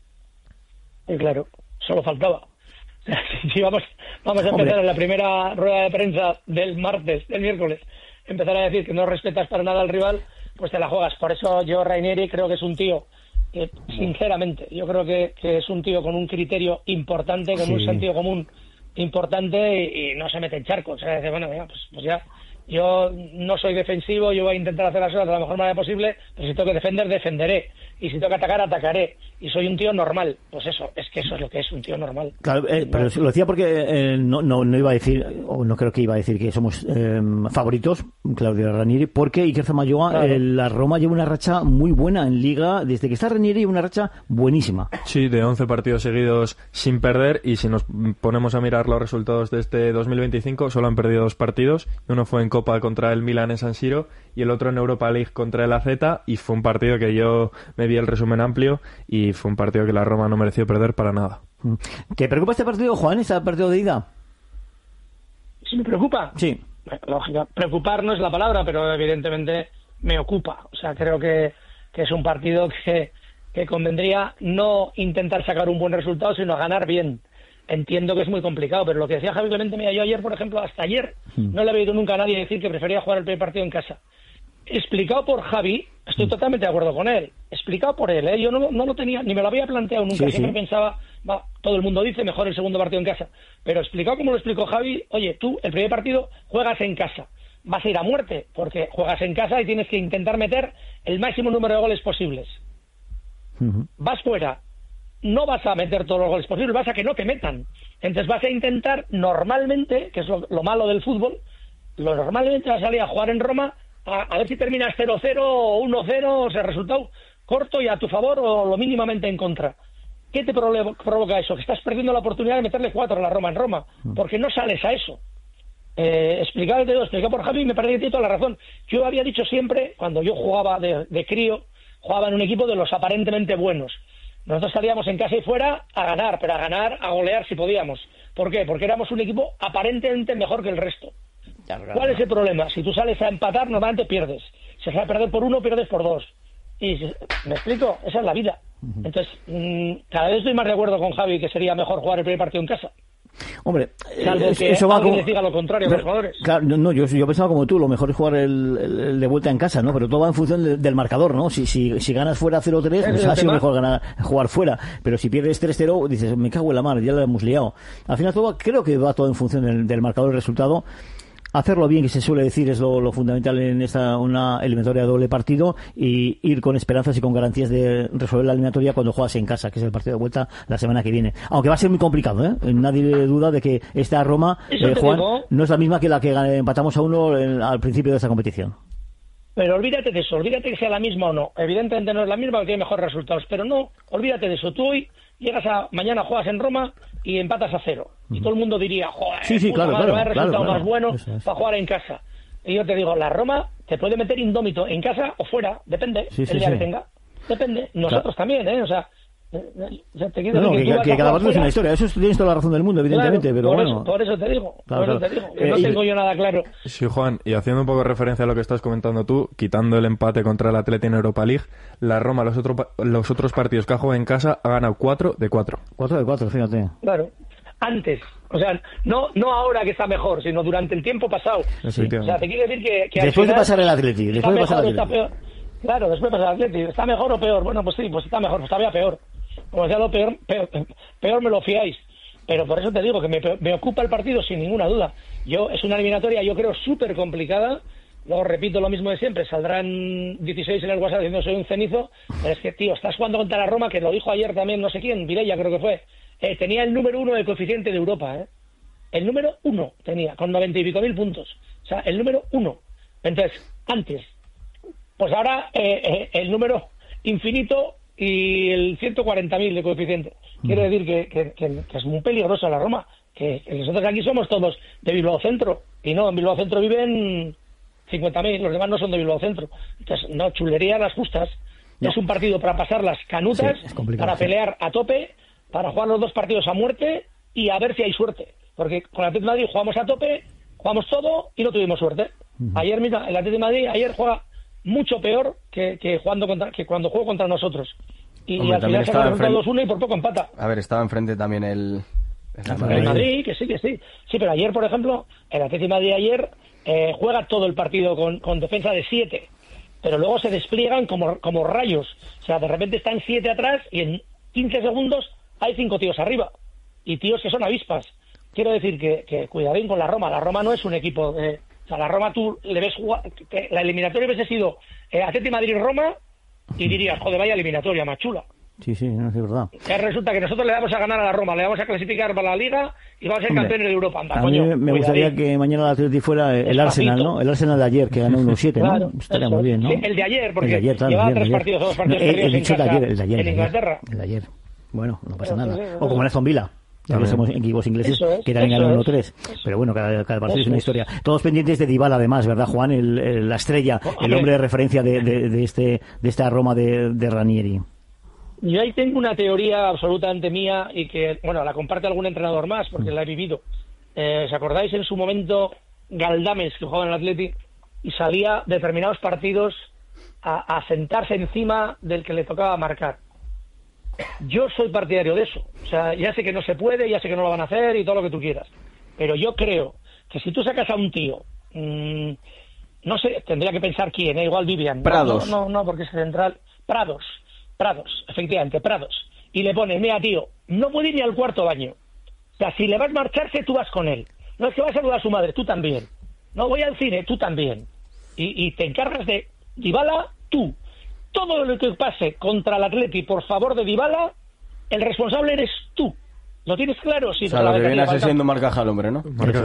Y claro, solo faltaba. Si vamos, vamos a empezar Hombre. en la primera rueda de prensa del martes, del miércoles, empezar a decir que no respetas para nada al rival, pues te la juegas. Por eso yo, Ranieri, creo que es un tío que, sinceramente, yo creo que, que es un tío con un criterio importante, con Sí. un sentido común importante y, y no se mete en charcos. O sea, dice, bueno, venga, pues, pues ya, yo no soy defensivo, yo voy a intentar hacer las cosas de la mejor manera posible, pero si tengo que defender, defenderé. Y si tengo que atacar, atacaré. y soy un tío normal. Pues eso, es que eso es lo que es un tío normal. Claro, eh, pero lo decía porque eh, no, no, no iba a decir, o no creo que iba a decir que somos eh, favoritos, Claudio Ranieri, porque Iker Zamayoa, claro. eh, la Roma lleva una racha muy buena en Liga, desde que está Ranieri lleva una racha buenísima. Sí, de once partidos seguidos sin perder, y si nos ponemos a mirar los resultados de este dos mil veinticinco, solo han perdido dos partidos, uno fue en Copa contra el Milan en San Siro y el otro en Europa League contra el A Z, y fue un partido que yo me vi el resumen amplio y fue un partido que la Roma no mereció perder para nada. ¿Te preocupa este partido, Juan, este partido de ida? ¿Sí me preocupa? Sí. Lógica. Preocupar no es la palabra, pero evidentemente me ocupa. O sea, creo que, que es un partido que, que convendría no intentar sacar un buen resultado, sino ganar bien. Entiendo que es muy complicado, pero lo que decía Javi Clemente, mira, yo ayer, por ejemplo, hasta ayer, mm. no le había oído nunca a nadie decir que prefería jugar el primer partido en casa. Explicado por Javi, estoy totalmente de acuerdo con él. Explicado por él, ¿eh? Yo no, no lo tenía, ni me lo había planteado nunca. Sí, Siempre sí. pensaba, va, todo el mundo dice mejor el segundo partido en casa. Pero explicado como lo explicó Javi, oye, tú el primer partido juegas en casa. Vas a ir a muerte, porque juegas en casa y tienes que intentar meter el máximo número de goles posibles. Uh-huh. Vas fuera, no vas a meter todos los goles posibles, vas a que no te metan. Entonces vas a intentar normalmente, que es lo, lo malo del fútbol, lo normalmente vas a salir a jugar en Roma A, a ver si terminas cero cero o uno cero, o sea, resultado corto y a tu favor o lo mínimamente en contra. ¿Qué te provoca, provoca eso? Que estás perdiendo la oportunidad de meterle cuatro a la Roma en Roma, porque no sales a eso. Eh, explicado el dedo, explicado por Javi, me parece que tiene toda la razón. Yo había dicho siempre, cuando yo jugaba de, de crío, jugaba en un equipo de los aparentemente buenos. Nosotros salíamos en casa y fuera a ganar, pero a ganar, a golear si podíamos. ¿Por qué? Porque éramos un equipo aparentemente mejor que el resto. ¿Cuál es el problema? Si tú sales a empatar, normalmente pierdes. Si sales a perder por uno, pierdes por dos. Y ¿me explico? Esa es la vida. Entonces, mmm, cada vez estoy más de acuerdo con Javi que sería mejor jugar el primer partido en casa. Hombre, salvo que eso va alguien como... les diga lo contrario a los jugadores. Claro, no, no yo, yo pensaba como tú, lo mejor es jugar el, el, el de vuelta en casa, ¿no? Pero todo va en función de, del marcador, ¿no? Si, si, si ganas fuera cero tres, pues ha sido mejor ganar, jugar fuera. Pero si pierdes tres cero, dices, me cago en la mar, ya lo hemos liado. Al final todo, creo que va todo en función del, del marcador y resultado. Hacerlo bien, que se suele decir, es lo, lo fundamental en esta una eliminatoria de doble partido, y ir con esperanzas y con garantías de resolver la eliminatoria cuando juegas en casa, que es el partido de vuelta la semana que viene. Aunque va a ser muy complicado, ¿eh? Nadie duda de que esta Roma, eh, Juan, digo, no es la misma que la que empatamos a uno en, al principio de esta competición. Pero olvídate de eso, olvídate que sea la misma o no. Evidentemente no es la misma, porque tiene mejores resultados, pero no, olvídate de eso. Tú hoy llegas a, mañana juegas en Roma y empatas a cero. Y todo el mundo diría, joder, sí, sí, claro, madre, claro, va a haber resultado claro, más bueno es. para jugar en casa. Y yo te digo, la Roma te puede meter indómito en casa o fuera, depende, sí, sí, el día sí. que tenga. Depende, nosotros claro. también, ¿eh? O sea, ya te quiero no, no, decir que, que, que cada partido es una historia, eso tienes toda la razón del mundo, evidentemente, claro, pero por bueno. Eso, por eso te digo, claro, por eso claro. te digo, que eh, no y... tengo yo nada claro. Sí, Juan, y haciendo un poco de referencia a lo que estás comentando tú, quitando el empate contra el Atleti en Europa League, la Roma, los, otro, los otros partidos que ha jugado en casa, ha ganado cuatro de cuatro. cuatro de cuatro, fíjate. Claro. Antes, o sea, no no ahora que está mejor, sino durante el tiempo pasado. Sí. O sea, te quiero decir que, que después al final de pasar el Atleti, después de pasar el Atleti. Peor. Claro, después de pasar el Atleti, ¿está mejor o peor? Bueno, pues sí, pues está mejor, pues todavía peor. Como sea lo peor, peor, peor me lo fiáis. Pero por eso te digo que me, me ocupa el partido sin ninguna duda. Yo es una eliminatoria, yo creo, súper complicada. Luego repito lo mismo de siempre, saldrán dieciséis en el WhatsApp diciendo soy un cenizo, pero es que, tío, estás jugando contra la Roma, que lo dijo ayer también no sé quién, Virella creo que fue. Eh, tenía el número uno de coeficiente de Europa, ¿eh? El número uno tenía, con noventa y pico mil puntos. O sea, el número uno. Entonces, antes. Pues ahora eh, eh, el número infinito y el ciento cuarenta mil de coeficiente. Quiere decir que, que, que, que es muy peligrosa la Roma. Que, que nosotros aquí somos todos de Bilbao Centro. Y no, en Bilbao Centro viven cincuenta mil, los demás no son de Bilbao Centro. Entonces, no, chulería las justas. No. Es un partido para pasar las canutas, sí, para pelear a tope, para jugar los dos partidos a muerte y a ver si hay suerte. Porque con el Atlético de Madrid jugamos a tope, jugamos todo y no tuvimos suerte. Uh-huh. Ayer, mira, el Atlético de Madrid ayer juega mucho peor que, que, jugando contra, que cuando juego contra nosotros. Y, Hombre, y al final se ha dos uno y por poco empata. A ver, estaba enfrente también el... El Madrid. el Madrid, que sí, que sí. Sí, pero ayer, por ejemplo, el Atlético de Madrid ayer eh, juega todo el partido con, con defensa de siete. Pero luego se despliegan como, como rayos. O sea, de repente están siete atrás y en quince segundos hay cinco tíos arriba. Y tíos que son avispas. Quiero decir que, que cuidadín con la Roma. La Roma no es un equipo... De, o sea, la Roma tú le ves jugar... Que la eliminatoria hubiese sido eh, Atlético de Madrid-Roma y dirías, joder, vaya eliminatoria más chula. Sí, sí, no es verdad. Que resulta que nosotros le vamos a ganar a la Roma, le vamos a clasificar para la Liga y vamos a ser Hombre, campeones de Europa. Anda, a coño, mí me gustaría cuidadín. que mañana el Atleti fuera el Despacito. Arsenal, ¿no? El Arsenal de ayer, que ganó uno siete, ¿no? Claro, Estaría eso. muy bien, ¿no? Sí, el de ayer, porque el de ayer, claro, llevaba el de tres ayer. partidos o dos partidos No, he- perdidos he en dicho el de casa, ayer, el de ayer, en el de ayer. Inglaterra. El de ayer. Bueno, no pasa Pero, nada. pues, O como en Aston Villa. Ya Eso somos es. equipos ingleses Eso es, que también eso ganan es. uno tres. Pero bueno, cada, cada partido es Eso una es. historia. Todos pendientes de Dybala, además, ¿verdad, Juan? El, el- la estrella, el hombre. hombre de referencia de, de, de este de esta Roma de, de Ranieri. Yo ahí tengo una teoría absolutamente mía y que, bueno, la comparte algún entrenador más porque la he vivido. Eh, ¿Os acordáis en su momento Galdames, que jugaba en el Atleti, y salía determinados partidos a, a sentarse encima del que le tocaba marcar? Yo soy partidario de eso. O sea, ya sé que no se puede, ya sé que no lo van a hacer y todo lo que tú quieras. Pero yo creo que si tú sacas a un tío, mmm, no sé, tendría que pensar quién, ¿eh? Igual Vivian. Prados. No, no, no, porque es central. Prados. Prados, efectivamente, Prados. Y le pone, mira, tío, no puede ir ni al cuarto baño. O sea, si le vas a marcharse, tú vas con él. No es que va a saludar a su madre, tú también. No, voy al cine, tú también. Y, y te encargas de Dybala, tú. Todo lo que pase contra el Atleti por favor de Dybala, el responsable eres tú. ¿Lo tienes claro? Sí, O sea, lo que viene a ser siendo marcaje al hombre, ¿no?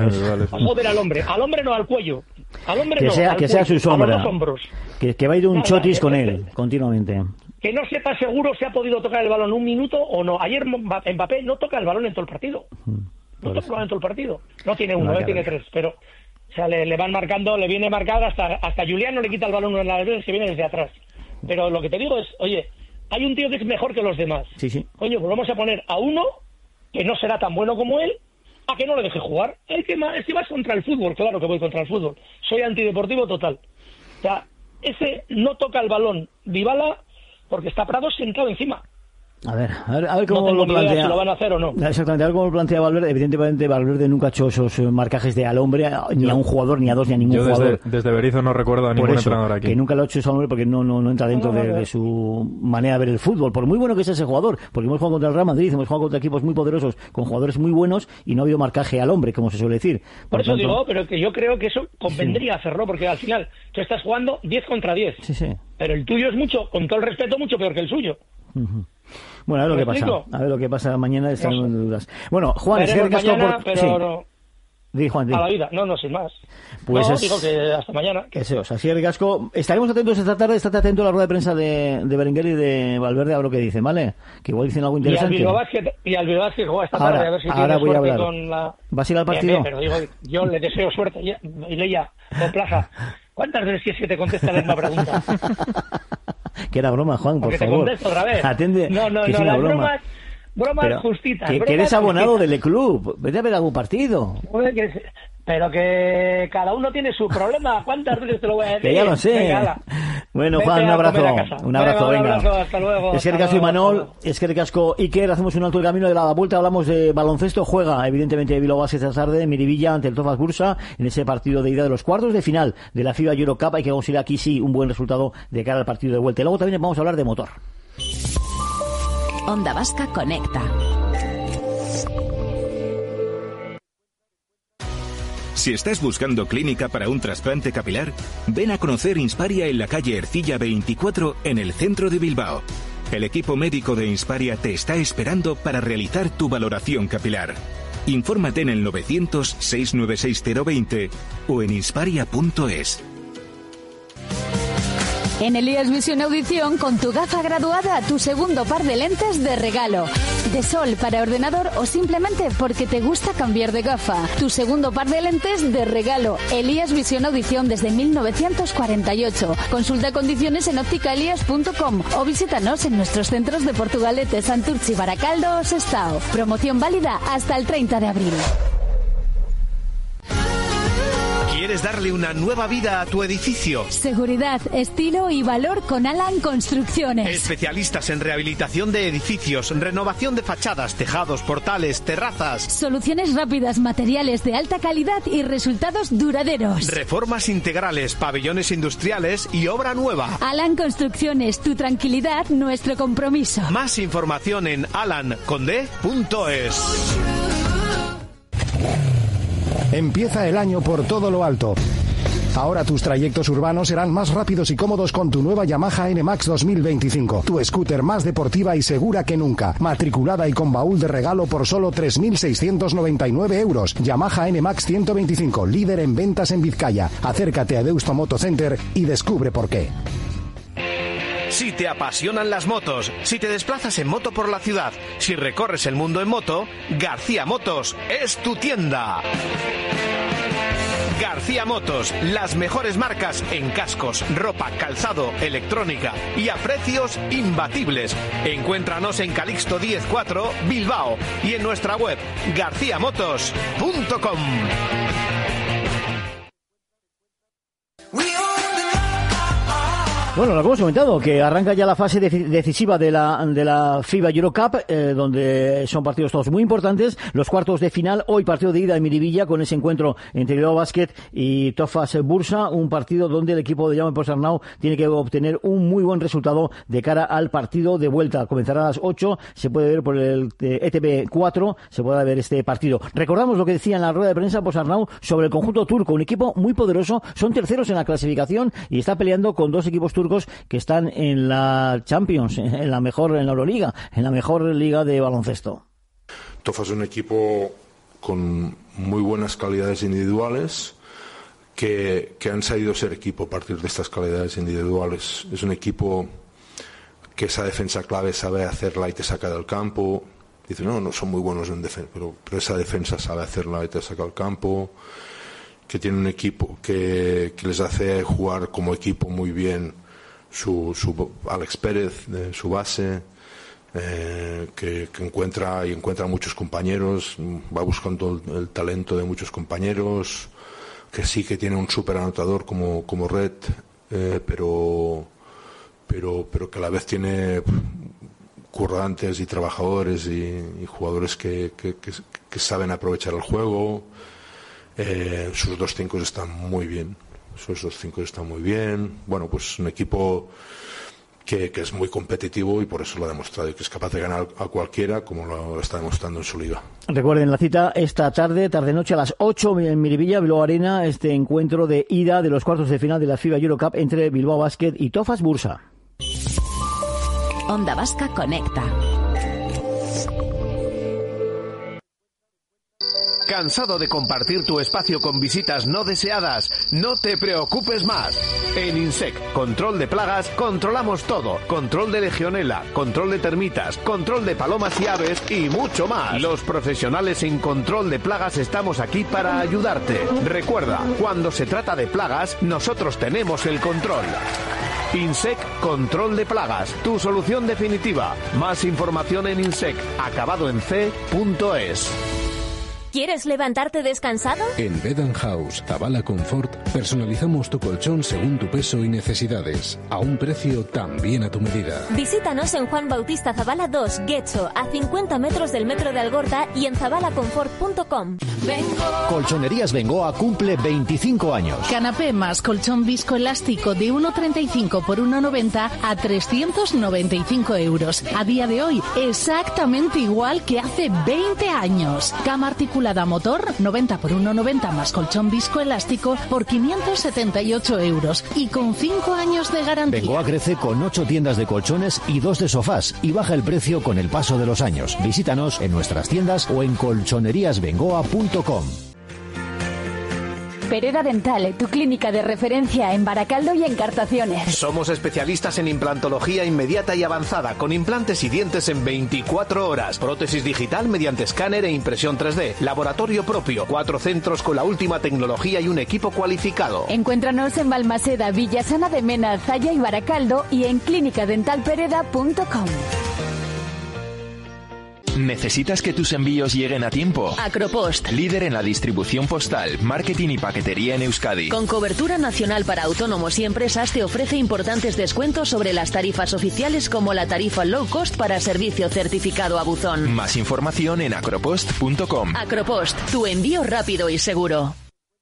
Joder al hombre, al hombre no al cuello. Al hombre Que no, sea, al que sea cuello, su a sombra. los dos hombros. Que, que va a ir un Nada, chotis eh, con eh, él, continuamente. Que no sepa seguro si ha podido tocar el balón un minuto o no. Ayer Mba- Mbappé no toca el balón en todo el partido. No toca el balón en todo el partido. No tiene uno, No, eh, claro. tiene tres, pero o sea, le, le van marcando, le viene marcado hasta hasta Julián no le quita el balón en la vez que viene desde atrás. Pero lo que te digo es, oye, hay un tío que es mejor que los demás. Sí, sí. Coño, pues vamos a poner a uno que no será tan bueno como él, a que no le deje jugar. El que más, si vas contra el fútbol, claro que voy contra el fútbol. Soy antideportivo total. O sea, ese no toca el balón Dybala porque está Prados sentado encima. A ver, a ver, a ver cómo No tengo lo ni idea plantea. si lo van a hacer o no. Exactamente, a ver cómo lo plantea Valverde. Evidentemente, Valverde nunca ha hecho esos eh, marcajes de al hombre, ni a un jugador, ni a dos, ni a ningún Yo desde, jugador. desde Berizzo no recuerdo a Por ningún eso, entrenador aquí. que nunca lo ha hecho ese hombre porque no, no, no entra dentro No, no, de, no. de su manera de ver el fútbol. Por muy bueno que sea ese jugador, porque hemos jugado contra el Real Madrid, hemos jugado contra equipos muy poderosos, con jugadores muy buenos, y no ha habido marcaje al hombre, como se suele decir. Por eso tanto, digo, pero que yo creo que eso convendría hacerlo, porque al final tú estás jugando diez contra diez. Sí, sí. Pero el tuyo es mucho, con todo el respeto, mucho peor que el suyo. Ujú. Bueno, a ver lo ¿Me que pasa. explico? A ver lo que pasa mañana, estamos No sé. en dudas. Bueno, Juan, es que Veremos recasco mañana, por... pero sí. no, Di, Juan, di. a la vida. No, no, sin más. Pues no, es- digo que hasta mañana. Deseos. Así es, Gasco. Estaremos atentos esta tarde, estate atento a la rueda de prensa de, de Berenguer y de Valverde a ver lo que dicen, ¿vale? Que igual dicen algo Y al interesante. Bilbao Basket, y al Bilbao Basket juega esta Ahora- tarde, a ver si ahora tiene voy a suerte hablar. con la... ¿Vas a ir al Bien, partido? bien, pero digo, yo le deseo suerte. Ya- Y Leia, con plaza. ¿Cuántas veces quieres que te conteste la misma pregunta? Que era broma, Juan, por Porque te favor. contesto otra vez. Atende, No, no, que es no, una las broma. bromas, bromas Pero justitas. Que, que bromas eres abonado justitas. del club. Vete a ver algún partido. Joder, que se- Pero que cada uno tiene su problema. ¿Cuántas veces te lo voy a decir? Que ya lo sé. Venga, hala. Bueno, Vete Juan, un a abrazo. comer a casa. Un abrazo, Venga, venga. un abrazo, hasta luego. Es que el hasta caso luego, hasta Imanol, luego. es que el casco Iker, hacemos un alto el camino de la vuelta, hablamos de baloncesto, juega evidentemente Bilbao Basket esta tarde, Miribilla ante el Tofas Bursa, en ese partido de ida de los cuartos de final de la FIBA Eurocup, hay que conseguir aquí sí un buen resultado de cara al partido de vuelta. Y luego también vamos a hablar de motor. Onda Vasca conecta. Si estás buscando clínica para un trasplante capilar, ven a conocer Insparia en la calle Ercilla veinticuatro en el centro de Bilbao. El equipo médico de Insparia te está esperando para realizar tu valoración capilar. Infórmate en el novecientos, seiscientos noventa y seis cero veinte o en insparia punto es. En Elías Visión Audición, con tu gafa graduada, tu segundo par de lentes de regalo. De sol para ordenador o simplemente porque te gusta cambiar de gafa. Tu segundo par de lentes de regalo. Elías Visión Audición desde mil novecientos cuarenta y ocho. Consulta condiciones en óptica elías punto com o visítanos en nuestros centros de Portugalete, Santurchi, Baracaldo o Sestao. Promoción válida hasta el treinta de abril. ¿Quieres darle una nueva vida a tu edificio? Seguridad, estilo y valor con Alan Construcciones. Especialistas en rehabilitación de edificios, renovación de fachadas, tejados, portales, terrazas. Soluciones rápidas, materiales de alta calidad y resultados duraderos. Reformas integrales, pabellones industriales y obra nueva. Alan Construcciones, tu tranquilidad, nuestro compromiso. Más información en alan conde punto es. Empieza el año por todo lo alto. Ahora tus trayectos urbanos serán más rápidos y cómodos con tu nueva Yamaha N Max dos mil veinticinco. Tu scooter más deportiva y segura que nunca. Matriculada y con baúl de regalo por solo tres mil seiscientos noventa y nueve euros. Yamaha N Max ciento veinticinco, líder en ventas en Vizcaya. Acércate a Deusto Moto Center y descubre por qué. Si te apasionan las motos, si te desplazas en moto por la ciudad, si recorres el mundo en moto, García Motos es tu tienda. García Motos, las mejores marcas en cascos, ropa, calzado, electrónica y a precios imbatibles. Encuéntranos en Calixto diez cuatro, Bilbao, y en nuestra web garcía motos punto com. Bueno, lo que hemos comentado, que arranca ya la fase decisiva de la de la FIBA Eurocup, eh, donde son partidos todos muy importantes. Los cuartos de final, hoy partido de ida en Miribilla con ese encuentro entre Bilbao Basket y Tofas Bursa, un partido donde el equipo de Jaume Ponsarnau tiene que obtener un muy buen resultado de cara al partido de vuelta. Comenzará a las ocho, se puede ver por el E T V cuatro, se puede ver este partido. Recordamos lo que decía en la rueda de prensa Ponsarnau sobre el conjunto turco, un equipo muy poderoso, son terceros en la clasificación y está peleando con dos equipos turcos que están en la Champions, en la mejor, en la Euroliga, en la mejor liga de baloncesto. Tofa es un equipo con muy buenas calidades individuales que, que han sabido ser equipo a partir de estas calidades individuales. Es un equipo que esa defensa clave sabe hacerla y te saca del campo. Dice, no, no son muy buenos en defensa, pero, pero esa defensa sabe hacerla y te saca del campo. Que tiene un equipo que, que les hace jugar como equipo muy bien. Su, su Alex Pérez, de su base, eh, que, que encuentra y encuentra muchos compañeros, va buscando el, el talento de muchos compañeros, que sí que tiene un súper anotador como, como Red, eh, pero, pero, pero que a la vez tiene currantes y trabajadores y, y jugadores que, que, que, que saben aprovechar el juego. Eh, sus dos cinco están muy bien. Esos dos cinco están muy bien. Bueno, pues un equipo que, que es muy competitivo y por eso lo ha demostrado y que es capaz de ganar a cualquiera como lo está demostrando en su liga. Recuerden la cita esta tarde, tarde-noche a las ocho en Miribilla, Bilbao Arena, este encuentro de ida de los cuartos de final de la FIBA Eurocup entre Bilbao Basket y Tofas Bursa. Onda Vasca conecta. ¿Cansado de compartir tu espacio con visitas no deseadas? No te preocupes más. En INSEC, control de plagas, controlamos todo. Control de legionela, control de termitas, control de palomas y aves y mucho más. Los profesionales en control de plagas estamos aquí para ayudarte. Recuerda, cuando se trata de plagas, nosotros tenemos el control. INSEC Control de Plagas, tu solución definitiva. Más información en INSEC, acabado en c punto es. ¿Quieres levantarte descansado? En Bed and House, Zavala Confort, personalizamos tu colchón según tu peso y necesidades, a un precio también a tu medida. Visítanos en Juan Bautista Zavala dos, Guecho, a cincuenta metros del metro de Algorta y en zabala confort punto com. Colchonerías Bengoa cumple veinticinco años. Canapé más colchón viscoelástico de uno treinta y cinco por uno noventa a trescientos noventa y cinco euros. A día de hoy, exactamente igual que hace veinte años. Cama articulada motor, noventa por uno noventa más colchón viscoelástico por quinientos setenta y ocho euros y con cinco años de garantía. Bengoa crece con ocho tiendas de colchones y dos de sofás y baja el precio con el paso de los años. Visítanos en nuestras tiendas o en colchonerías bengoa punto com. Pereda Dental, tu clínica de referencia en Baracaldo y Encartaciones. Somos especialistas en implantología inmediata y avanzada, con implantes y dientes en veinticuatro horas, prótesis digital mediante escáner e impresión tres D, laboratorio propio, cuatro centros con la última tecnología y un equipo cualificado. Encuéntranos en Balmaseda, Villasana de Mena, Zaya y Baracaldo y en clínica dental pereda punto com. ¿Necesitas que tus envíos lleguen a tiempo? Acropost, líder en la distribución postal, marketing y paquetería en Euskadi. Con cobertura nacional para autónomos y empresas, te ofrece importantes descuentos sobre las tarifas oficiales, como la tarifa low cost para servicio certificado a buzón. Más información en acropost punto com. Acropost, tu envío rápido y seguro.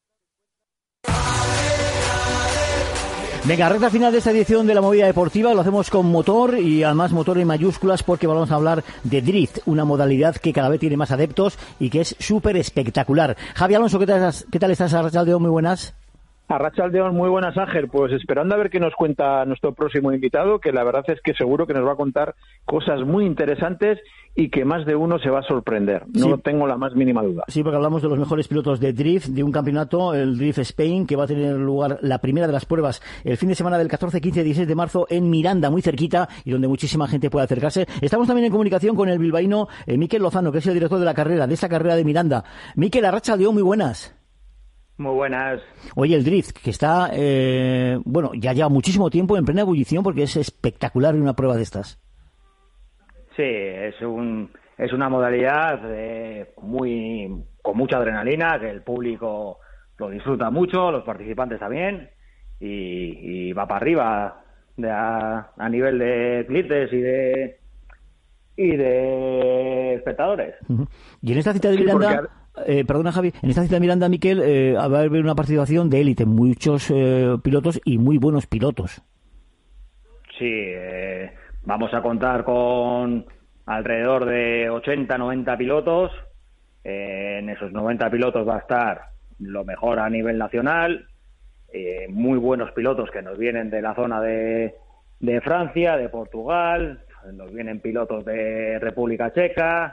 Venga, recta final de esta edición de la Movida Deportiva, lo hacemos con motor y además motor en mayúsculas porque vamos a hablar de drift, una modalidad que cada vez tiene más adeptos y que es súper espectacular. Javi Alonso, ¿qué tal, ¿qué tal estás, Arrachaldeo? Muy buenas. Arratsaldeon, muy buenas, Ángel. Pues esperando a ver qué nos cuenta nuestro próximo invitado, que la verdad es que seguro que nos va a contar cosas muy interesantes y que más de uno se va a sorprender. No sí. tengo la más mínima duda. Sí, porque hablamos de los mejores pilotos de drift, de un campeonato, el Drift Spain, que va a tener lugar la primera de las pruebas el fin de semana del catorce, quince y dieciséis de marzo en Miranda, muy cerquita, y donde muchísima gente puede acercarse. Estamos también en comunicación con el bilbaíno eh, Mikel Lozano, que es el director de la carrera, de esta carrera de Miranda. Mikel, arratsaldeon, muy buenas. Muy buenas. Oye, el drift, que está, eh, bueno, ya lleva muchísimo tiempo en plena ebullición porque es espectacular una prueba de estas. Sí, es un es una modalidad eh, muy con mucha adrenalina, que el público lo disfruta mucho, los participantes también, y, y va para arriba de a, a nivel de clientes y de y de espectadores. Uh-huh. Y en esta cita de Miranda... Sí, porque... Eh, perdona, Javi, en esta cita de Miranda, Mikel, eh, va a haber una participación de élite, muchos eh, pilotos y muy buenos pilotos. Sí, eh, vamos a contar con alrededor de ochenta, noventa pilotos. Eh, en esos noventa pilotos va a estar lo mejor a nivel nacional, eh, muy buenos pilotos que nos vienen de la zona de, de Francia, de Portugal, nos vienen pilotos de República Checa.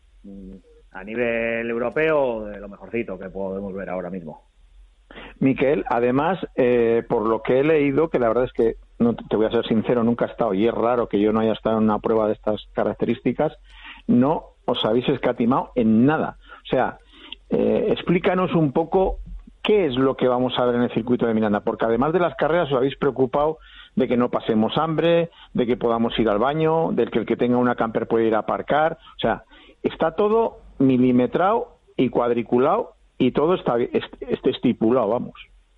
A nivel europeo, de lo mejorcito que podemos ver ahora mismo. Mikel, además, eh, por lo que he leído, que la verdad es que, no te voy a ser sincero, nunca he estado, y es raro que yo no haya estado en una prueba de estas características, no os habéis escatimado en nada. O sea, eh, explícanos un poco qué es lo que vamos a ver en el circuito de Miranda, porque además de las carreras os habéis preocupado de que no pasemos hambre, de que podamos ir al baño, del que el que tenga una camper puede ir a aparcar. O sea, está todo milimetrado y cuadriculado y todo está, está estipulado, vamos.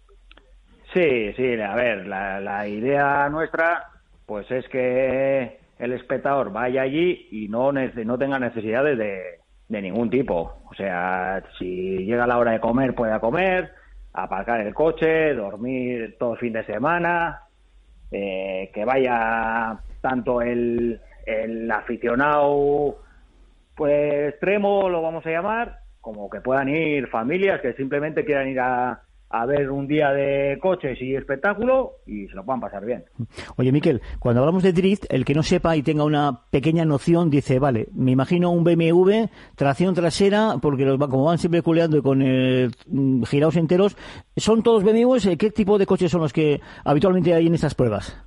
Sí, sí, a ver, la, la idea nuestra pues es que el espectador vaya allí y no, no tenga necesidades de, de ningún tipo. O sea, si llega la hora de comer, pueda comer, aparcar el coche, dormir todo el fin de semana, eh, que vaya tanto el, el aficionado pues extremo, lo vamos a llamar, como que puedan ir familias que simplemente quieran ir a, a ver un día de coches y espectáculo y se lo puedan pasar bien. Oye, Mikel, cuando hablamos de drift, el que no sepa y tenga una pequeña noción dice, vale, me imagino un B M W, tracción trasera, porque los, como van siempre culeando y con eh, girados enteros, ¿son todos B M Ws? ¿Qué tipo de coches son los que habitualmente hay en estas pruebas?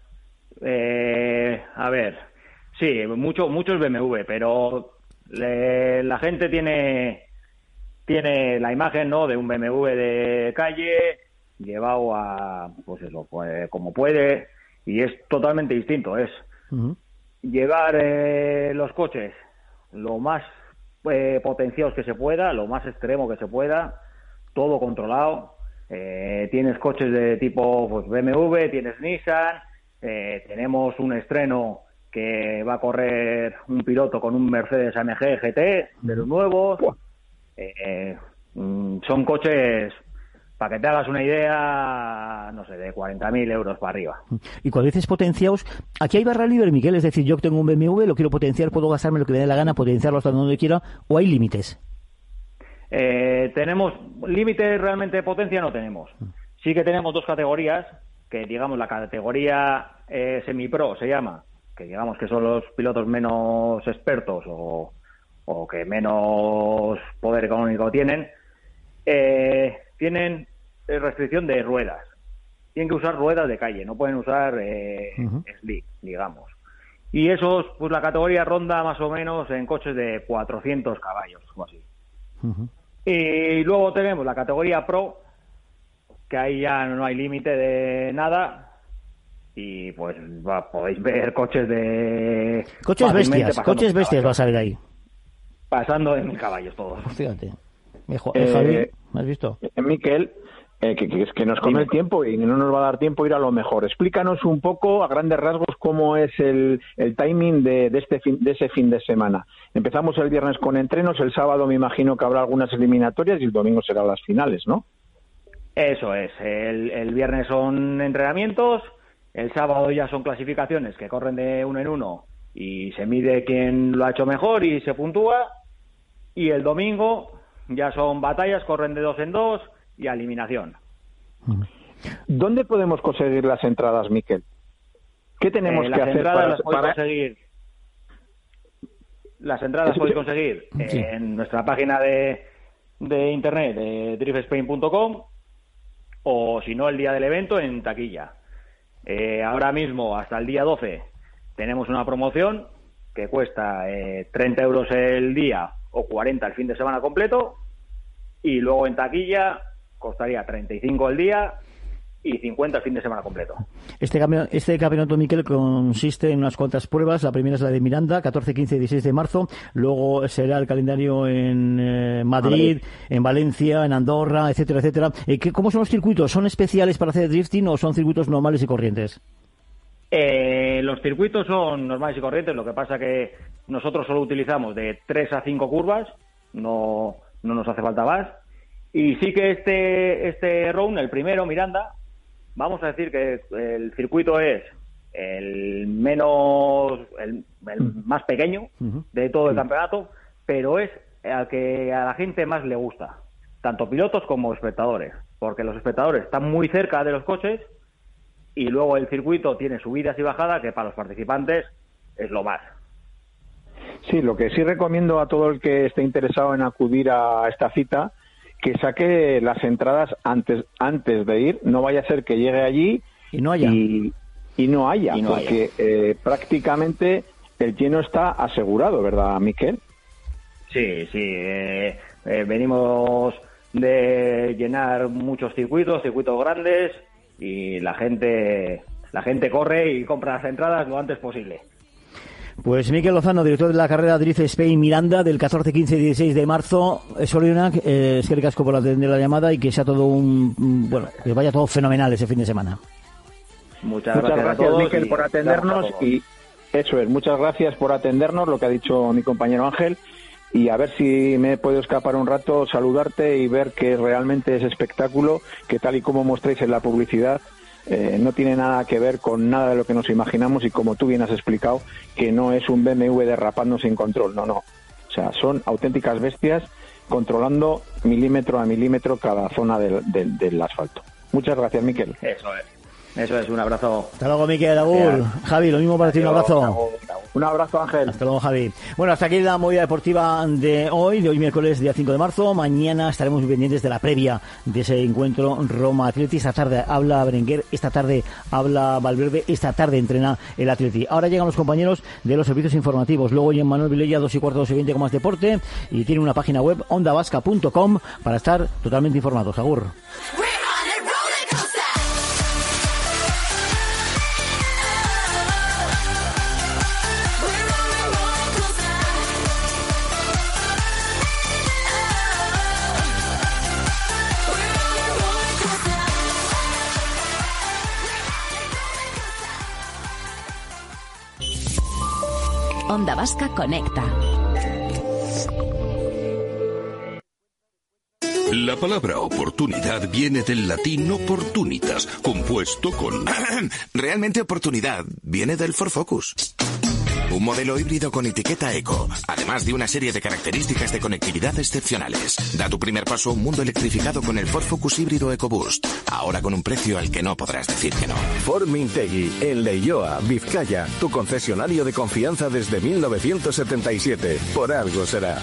Eh, a ver, sí, mucho, muchos B M W, pero le, la gente tiene tiene la imagen, ¿no?, de un B M W de calle llevado a, pues eso, pues, como puede, y es totalmente distinto. Es uh-huh. llevar eh, los coches lo más eh, potenciados que se pueda, lo más extremo que se pueda, todo controlado. Eh, tienes coches de tipo pues B M W, tienes Nissan, eh, tenemos un estreno que va a correr un piloto con un Mercedes A M G G T de los nuevos. Eh, son coches, para que te hagas una idea, no sé, de cuarenta mil euros para arriba. Y cuando dices potenciados, aquí hay barra libre, Mikel, es decir, yo tengo un B M W, lo quiero potenciar, puedo gastarme lo que me dé la gana, potenciarlo hasta donde quiera, o hay límites. Eh, tenemos límites realmente de potencia, no tenemos. Sí que tenemos dos categorías, que digamos la categoría eh, semi-pro se llama, que digamos que son los pilotos menos expertos o, o que menos poder económico tienen, eh, tienen restricción de ruedas. Tienen que usar ruedas de calle, no pueden usar eh, uh-huh. slick, digamos. Y esos, pues la categoría ronda más o menos en coches de cuatrocientos caballos o así. Uh-huh. Y luego tenemos la categoría Pro, que ahí ya no hay límite de nada. Y pues va, podéis ver coches de... Coches bestias, coches bestias vas a ver ahí. Pasando de mil caballos todos. Fíjate. Viejo, eh, Javi, ¿me has visto? Eh, Mikel, eh, que, que, es que nos come el tiempo y no nos va a dar tiempo ir a lo mejor. Explícanos un poco, a grandes rasgos, cómo es el, el timing de, de, este fin, de ese fin de semana. Empezamos el viernes con entrenos, el sábado me imagino que habrá algunas eliminatorias y el domingo serán las finales, ¿no? Eso es. El, el viernes son entrenamientos, el sábado ya son clasificaciones que corren de uno en uno y se mide quién lo ha hecho mejor y se puntúa. Y el domingo ya son batallas, corren de dos en dos y eliminación. ¿Dónde podemos conseguir las entradas, Miquel? ¿Qué tenemos eh, que hacer para, las para... conseguir? Las entradas podéis conseguir sí. en nuestra página de, de internet, de drift spain punto com, o si no, el día del evento en taquilla. Eh, ahora mismo, hasta el día doce, tenemos una promoción que cuesta eh, treinta euros el día o cuarenta el fin de semana completo, y luego en taquilla costaría treinta y cinco el día y cincuenta el fin de semana completo. Este, campe- este campeonato, Miquel, consiste en unas cuantas pruebas. La primera es la de Miranda, catorce, quince y dieciséis de marzo. Luego será el calendario en eh, Madrid, Madrid, en Valencia, en Andorra, etcétera, etcétera. Eh, ¿qué, ¿Cómo son los circuitos? ¿Son especiales para hacer drifting o son circuitos normales y corrientes? Eh, los circuitos son normales y corrientes. Lo que pasa que nosotros solo utilizamos de tres a cinco curvas. No, no nos hace falta más. Y sí que este, este round, el primero, Miranda, vamos a decir que el circuito es el menos, el, el más pequeño de todo el campeonato, pero es al que a la gente más le gusta, tanto pilotos como espectadores, porque los espectadores están muy cerca de los coches y luego el circuito tiene subidas y bajadas que para los participantes es lo más. Sí, lo que sí recomiendo a todo el que esté interesado en acudir a esta cita, que saque las entradas antes antes de ir, no vaya a ser que llegue allí y no haya, y, y no haya, y no porque haya. Eh, prácticamente el lleno está asegurado, ¿verdad, Miquel? Sí, sí, eh, eh, venimos de llenar muchos circuitos, circuitos grandes, y la gente, la gente corre y compra las entradas lo antes posible. Pues Miquel Lozano, director de la carrera Drift Spain Miranda del catorce, quince y dieciséis de marzo. Sorionak, eh, es que casco por atender la llamada y que sea todo un, bueno, que vaya todo fenomenal ese fin de semana. Muchas, muchas gracias, gracias, a todos Miquel, por atendernos y eso es, muchas gracias por atendernos, lo que ha dicho mi compañero Ángel, y a ver si me puedo escapar un rato, saludarte y ver que realmente ese espectáculo, que tal y como mostráis en la publicidad, Eh, no tiene nada que ver con nada de lo que nos imaginamos, y como tú bien has explicado, que no es un B M W derrapando sin control, no, no. O sea, son auténticas bestias controlando milímetro a milímetro cada zona del, del, del asfalto. Muchas gracias, Miquel. Eso es. Eso es, un abrazo. Hasta luego, Miquel, Agur. Javi, lo mismo para ti, un abrazo. Un abrazo, Ángel. Hasta luego, Javi. Bueno, hasta aquí la movida deportiva de hoy, de hoy miércoles, día cinco de marzo. Mañana estaremos muy pendientes de la previa de ese encuentro Roma Atleti. Esta tarde habla Berenguer, esta tarde habla Valverde, esta tarde entrena el Atleti. Ahora llegan los compañeros de los servicios informativos. Luego en Manuel Vilella, dos y cuarto, dos y veinte con más deporte. Y tiene una página web, onda vasca punto com, para estar totalmente informados. Agur. Onda Vasca Conecta. La palabra oportunidad viene del latín opportunitas, compuesto con... Realmente oportunidad viene del Ford Focus. Un modelo híbrido con etiqueta eco, además de una serie de características de conectividad excepcionales. Da tu primer paso a un mundo electrificado con el Ford Focus híbrido EcoBoost. Ahora con un precio al que no podrás decir que no. Ford Mintegui, en Leioa, Vizcaya, tu concesionario de confianza desde mil novecientos setenta y siete. Por algo será.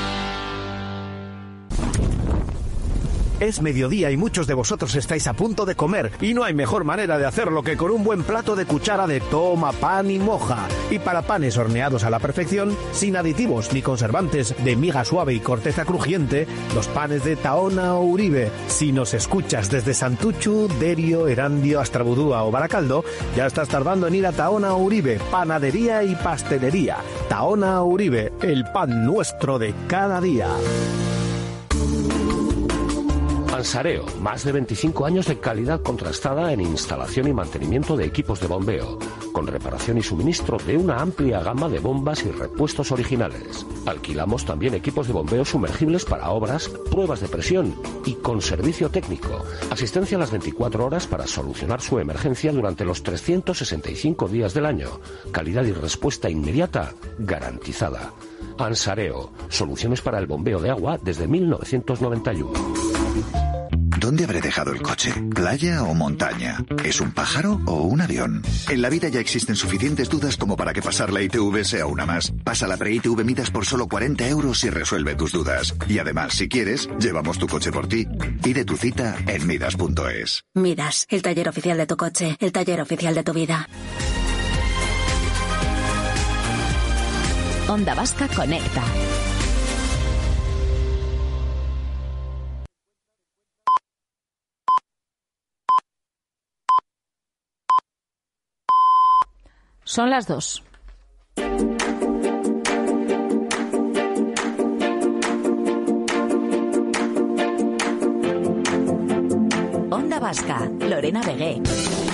Es mediodía y muchos de vosotros estáis a punto de comer, y no hay mejor manera de hacerlo que con un buen plato de cuchara de toma, pan y moja. Y para panes horneados a la perfección, sin aditivos ni conservantes, de miga suave y corteza crujiente, los panes de Tahona o Uribe. Si nos escuchas desde Santuchu, Derio, Erandio, Astrabudúa o Baracaldo, ya estás tardando en ir a Tahona o Uribe, panadería y pastelería. Tahona o Uribe, el pan nuestro de cada día. Ansareo, más de veinticinco años de calidad contrastada en instalación y mantenimiento de equipos de bombeo, con reparación y suministro de una amplia gama de bombas y repuestos originales. Alquilamos también equipos de bombeo sumergibles para obras, pruebas de presión y con servicio técnico. Asistencia a las veinticuatro horas para solucionar su emergencia durante los trescientos sesenta y cinco días del año. Calidad y respuesta inmediata garantizada. Ansareo, soluciones para el bombeo de agua desde mil novecientos noventa y uno. ¿Dónde habré dejado el coche? ¿Playa o montaña? ¿Es un pájaro o un avión? En la vida ya existen suficientes dudas como para que pasar la I T V sea una más. Pasa la pre-I T V Midas por solo cuarenta euros y resuelve tus dudas. Y además, si quieres, llevamos tu coche por ti. Pide tu cita en midas punto es. Midas, el taller oficial de tu coche, el taller oficial de tu vida. Onda Vasca Conecta. Son las dos. Onda Vasca, Lorena Begué.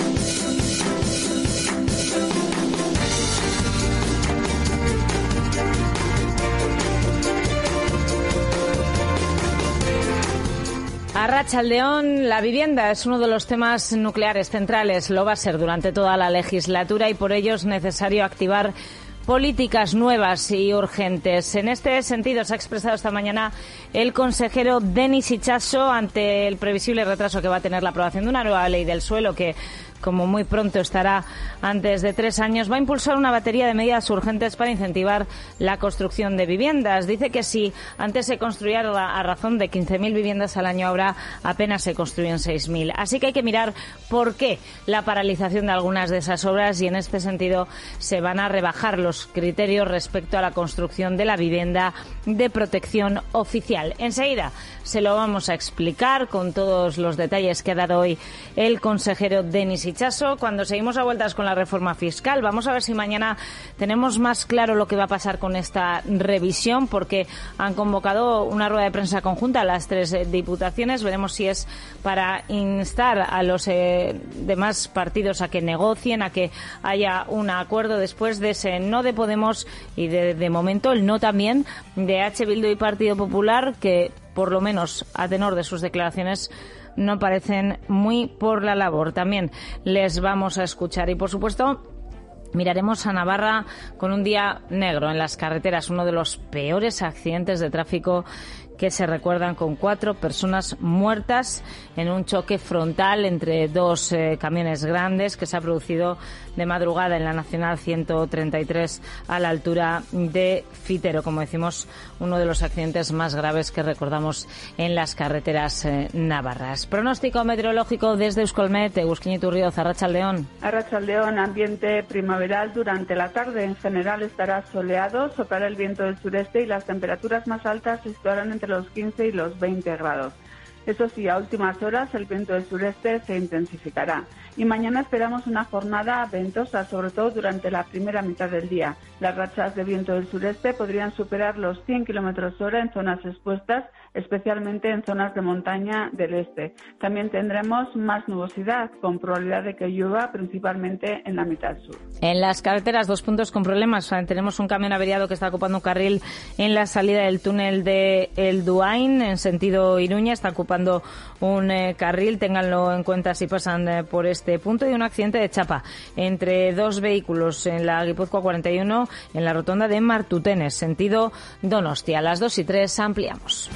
Arratsaldeón, la vivienda es uno de los temas nucleares centrales, lo va a ser durante toda la legislatura y por ello es necesario activar políticas nuevas y urgentes. En este sentido se ha expresado esta mañana el consejero Denis Itxaso ante el previsible retraso que va a tener la aprobación de una nueva ley del suelo que, como muy pronto estará antes de tres años, va a impulsar una batería de medidas urgentes para incentivar la construcción de viviendas. Dice que si antes se construían a razón de quince mil viviendas al año, ahora apenas se construyen seis mil. Así que hay que mirar por qué la paralización de algunas de esas obras y en este sentido se van a rebajar los criterios respecto a la construcción de la vivienda de protección oficial. Enseguida se lo vamos a explicar con todos los detalles que ha dado hoy el consejero Denis Itxaso. Cuando seguimos a vueltas con la reforma fiscal, vamos a ver si mañana tenemos más claro lo que va a pasar con esta revisión, porque han convocado una rueda de prensa conjunta a las tres eh, diputaciones. Veremos si es para instar a los eh, demás partidos a que negocien, a que haya un acuerdo después de ese no de Podemos y de, de momento el no también de H. Bildu y Partido Popular, que por lo menos a tenor de sus declaraciones no parecen muy por la labor. También les vamos a escuchar y, por supuesto, miraremos a Navarra con un día negro en las carreteras, uno de los peores accidentes de tráfico que se recuerdan, con cuatro personas muertas en un choque frontal entre dos eh, camiones grandes que se ha producido de madrugada en la Nacional ciento treinta y tres a la altura de Fitero. Como decimos, uno de los accidentes más graves que recordamos en las carreteras eh, navarras. Pronóstico meteorológico desde Euskolmet, Egusquiñi Turrioz, Arratsaldeón. Arratsaldeón, ambiente primaveral durante la tarde. En general estará soleado, soplará el viento del sureste y las temperaturas más altas se situarán entre los quince y los veinte grados. Eso sí, a últimas horas el viento del sureste se intensificará. Y mañana esperamos una jornada ventosa, sobre todo durante la primera mitad del día. Las rachas de viento del sureste podrían superar los cien kilómetros hora en zonas expuestas, especialmente en zonas de montaña del este. También tendremos más nubosidad, con probabilidad de que llueva principalmente en la mitad sur. En las carreteras, dos puntos con problemas. Tenemos un camión averiado que está ocupando un carril en la salida del túnel de El Duain, en sentido Iruña. Está ocupando un eh, carril, ténganlo en cuenta si pasan eh, por este punto. Y un accidente de chapa entre dos vehículos en la Guipúzcoa cuarenta y uno, en la rotonda de Martutenes, sentido Donostia. A las dos y tres ampliamos.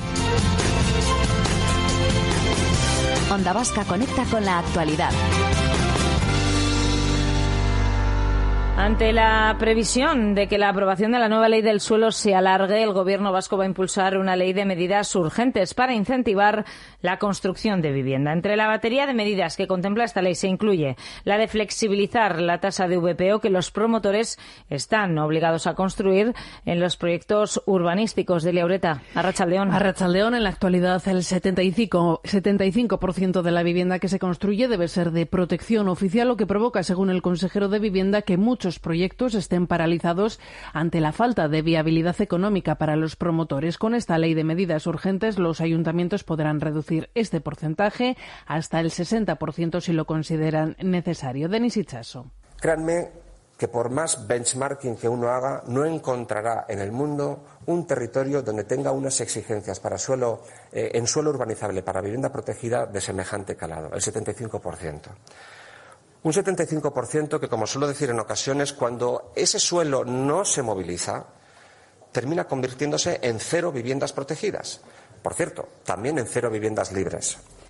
Onda Vasca conecta con la actualidad. Ante la previsión de que la aprobación de la nueva ley del suelo se alargue, el Gobierno vasco va a impulsar una ley de medidas urgentes para incentivar la construcción de vivienda. Entre la batería de medidas que contempla esta ley se incluye la de flexibilizar la tasa de V P O que los promotores están obligados a construir en los proyectos urbanísticos. de Liaureta, Arratsaldeón. Arratsaldeón, en la actualidad el setenta y cinco por ciento de la vivienda que se construye debe ser de protección oficial, lo que provoca, según el consejero de Vivienda, que muchos proyectos estén paralizados ante la falta de viabilidad económica para los promotores. Con esta ley de medidas urgentes, los ayuntamientos podrán reducir este porcentaje hasta el sesenta por ciento si lo consideran necesario. Denis Itxaso. Créanme que por más benchmarking que uno haga, no encontrará en el mundo un territorio donde tenga unas exigencias para suelo, eh, en suelo urbanizable para vivienda protegida de semejante calado, el setenta y cinco por ciento. Un setenta y cinco por ciento que, como suelo decir en ocasiones, cuando ese suelo no se moviliza, termina convirtiéndose en cero viviendas protegidas. Por cierto, también en cero viviendas libres.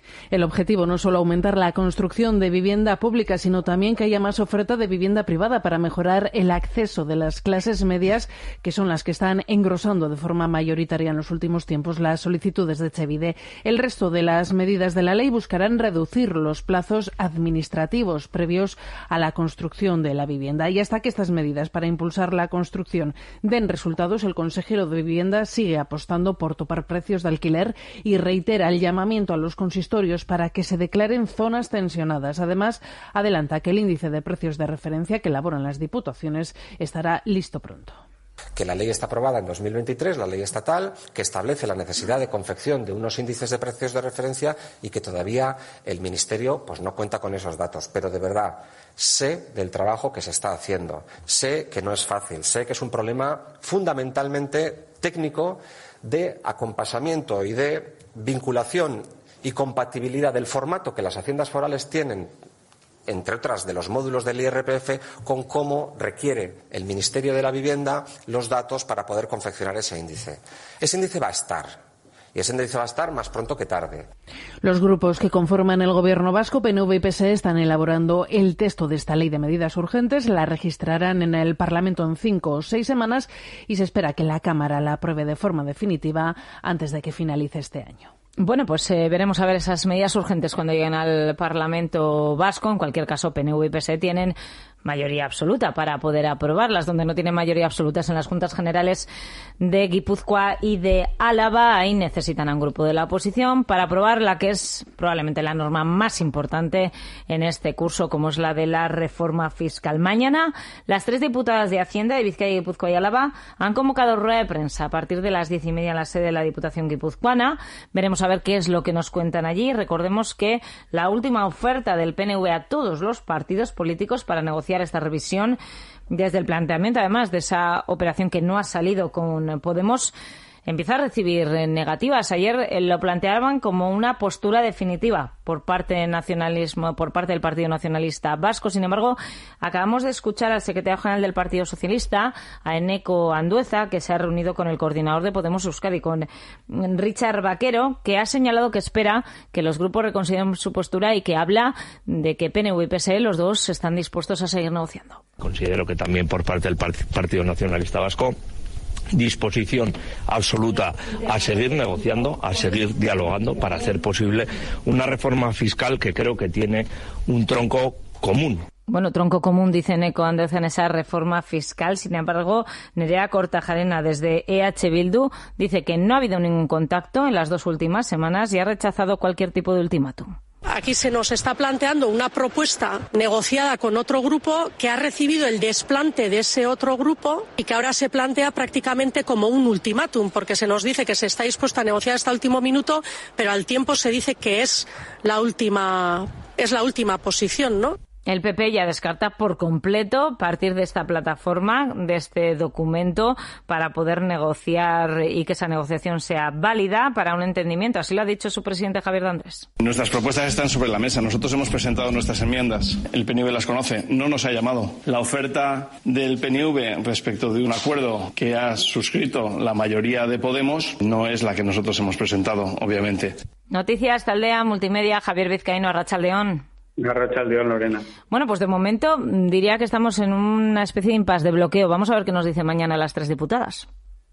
El objetivo no es solo aumentar la construcción de vivienda pública, sino también que haya más oferta de vivienda privada para mejorar el acceso de las clases medias, que son las que están engrosando de forma mayoritaria en los últimos tiempos las solicitudes de Etxebide. El resto de las medidas de la ley buscarán reducir los plazos administrativos previos a la construcción de la vivienda. Y hasta que estas medidas para impulsar la construcción den resultados, el consejero de Vivienda sigue apostando por topar precios de alquiler y reitera el llamamiento a los consistorios para que se declaren zonas tensionadas. Además, adelanta que el índice de precios de referencia que elaboran las diputaciones estará listo pronto. Que la ley está aprobada en dos mil veintitrés, la ley estatal, que establece la necesidad de confección de unos índices de precios de referencia y que todavía el Ministerio pues no cuenta con esos datos. Pero de verdad, sé del trabajo que se está haciendo, sé que no es fácil, sé que es un problema fundamentalmente técnico de acompasamiento y de vinculación y compatibilidad del formato que las haciendas forales tienen, entre otras de los módulos del I R P F, con cómo requiere el Ministerio de la Vivienda los datos para poder confeccionar ese índice. Ese índice va a estar, y ese índice va a estar más pronto que tarde. Los grupos que conforman el Gobierno vasco, P N V y P S E, están elaborando el texto de esta ley de medidas urgentes. La registrarán en el Parlamento en cinco o seis semanas y se espera que la Cámara la apruebe de forma definitiva antes de que finalice este año. Bueno, pues eh, veremos a ver esas medidas urgentes cuando lleguen al Parlamento vasco. En cualquier caso, P N V y P S E tienen mayoría absoluta para poder aprobarlas. Donde no tienen mayoría absoluta es en las Juntas Generales de Guipúzcoa y de Álava. Ahí necesitan a un grupo de la oposición para aprobar la que es probablemente la norma más importante en este curso, como es la de la reforma fiscal. Mañana, las tres diputadas de Hacienda de Vizcaya, Guipúzcoa y Álava han convocado rueda de prensa a partir de las diez y media en la sede de la Diputación guipuzcoana. Veremos a ver qué es lo que nos cuentan allí. Recordemos que la última oferta del P N V a todos los partidos políticos para negociar esta revisión, desde el planteamiento además de esa operación que no ha salido con Podemos, empieza a recibir negativas. Ayer lo planteaban como una postura definitiva por parte del nacionalismo, por parte del Partido Nacionalista Vasco. Sin embargo, acabamos de escuchar al secretario general del Partido Socialista, a Eneko Andueza, que se ha reunido con el coordinador de Podemos Euskadi, con Richard Vaquero, que ha señalado que espera que los grupos reconsideren su postura y que habla de que P N V y P S E, los dos, están dispuestos a seguir negociando. Considero que también por parte del Partido Nacionalista Vasco, disposición absoluta a seguir negociando, a seguir dialogando para hacer posible una reforma fiscal que creo que tiene un tronco común. Bueno, tronco común, dice Eneko Andueza, en esa reforma fiscal. Sin embargo, Nerea Kortajarena, desde E H Bildu, dice que no ha habido ningún contacto en las dos últimas semanas y ha rechazado cualquier tipo de ultimátum. Aquí se nos está planteando una propuesta negociada con otro grupo que ha recibido el desplante de ese otro grupo y que ahora se plantea prácticamente como un ultimátum, porque se nos dice que se está dispuesto a negociar hasta el último minuto, pero al tiempo se dice que es la última, es la última posición, ¿no? El P P ya descarta por completo partir de esta plataforma, de este documento, para poder negociar y que esa negociación sea válida para un entendimiento. Así lo ha dicho su presidente Javier de Andrés. Nuestras propuestas están sobre la mesa. Nosotros hemos presentado nuestras enmiendas. El P N V las conoce. No nos ha llamado. La oferta del P N V respecto de un acuerdo que ha suscrito la mayoría de Podemos no es la que nosotros hemos presentado, obviamente. Noticias, Taldea, Multimedia, Javier Vizcaíno, Arratsaldeón. Arratsaldeón, Lorena. Bueno, pues de momento diría que estamos en una especie de impasse, de bloqueo. Vamos a ver qué nos dicen mañana las tres diputadas.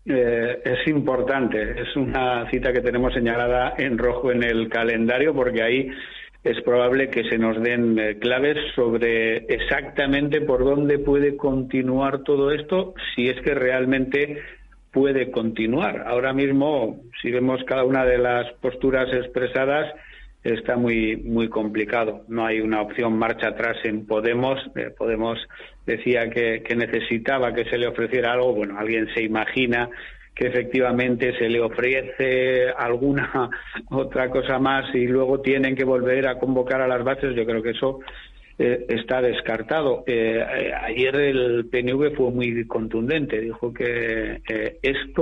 Eh, es importante, es una cita que tenemos señalada en rojo en el calendario, porque ahí es probable que se nos den eh, claves sobre exactamente por dónde puede continuar todo esto, si es que realmente puede continuar. Ahora mismo, si vemos cada una de las posturas expresadas, está muy muy complicado. No hay una opción marcha atrás en Podemos. Eh, Podemos decía que, que necesitaba que se le ofreciera algo. Bueno, alguien se imagina que efectivamente se le ofrece alguna otra cosa más y luego tienen que volver a convocar a las bases. Yo creo que eso eh, está descartado. Eh, eh, ayer el P N V fue muy contundente. Dijo que eh, esto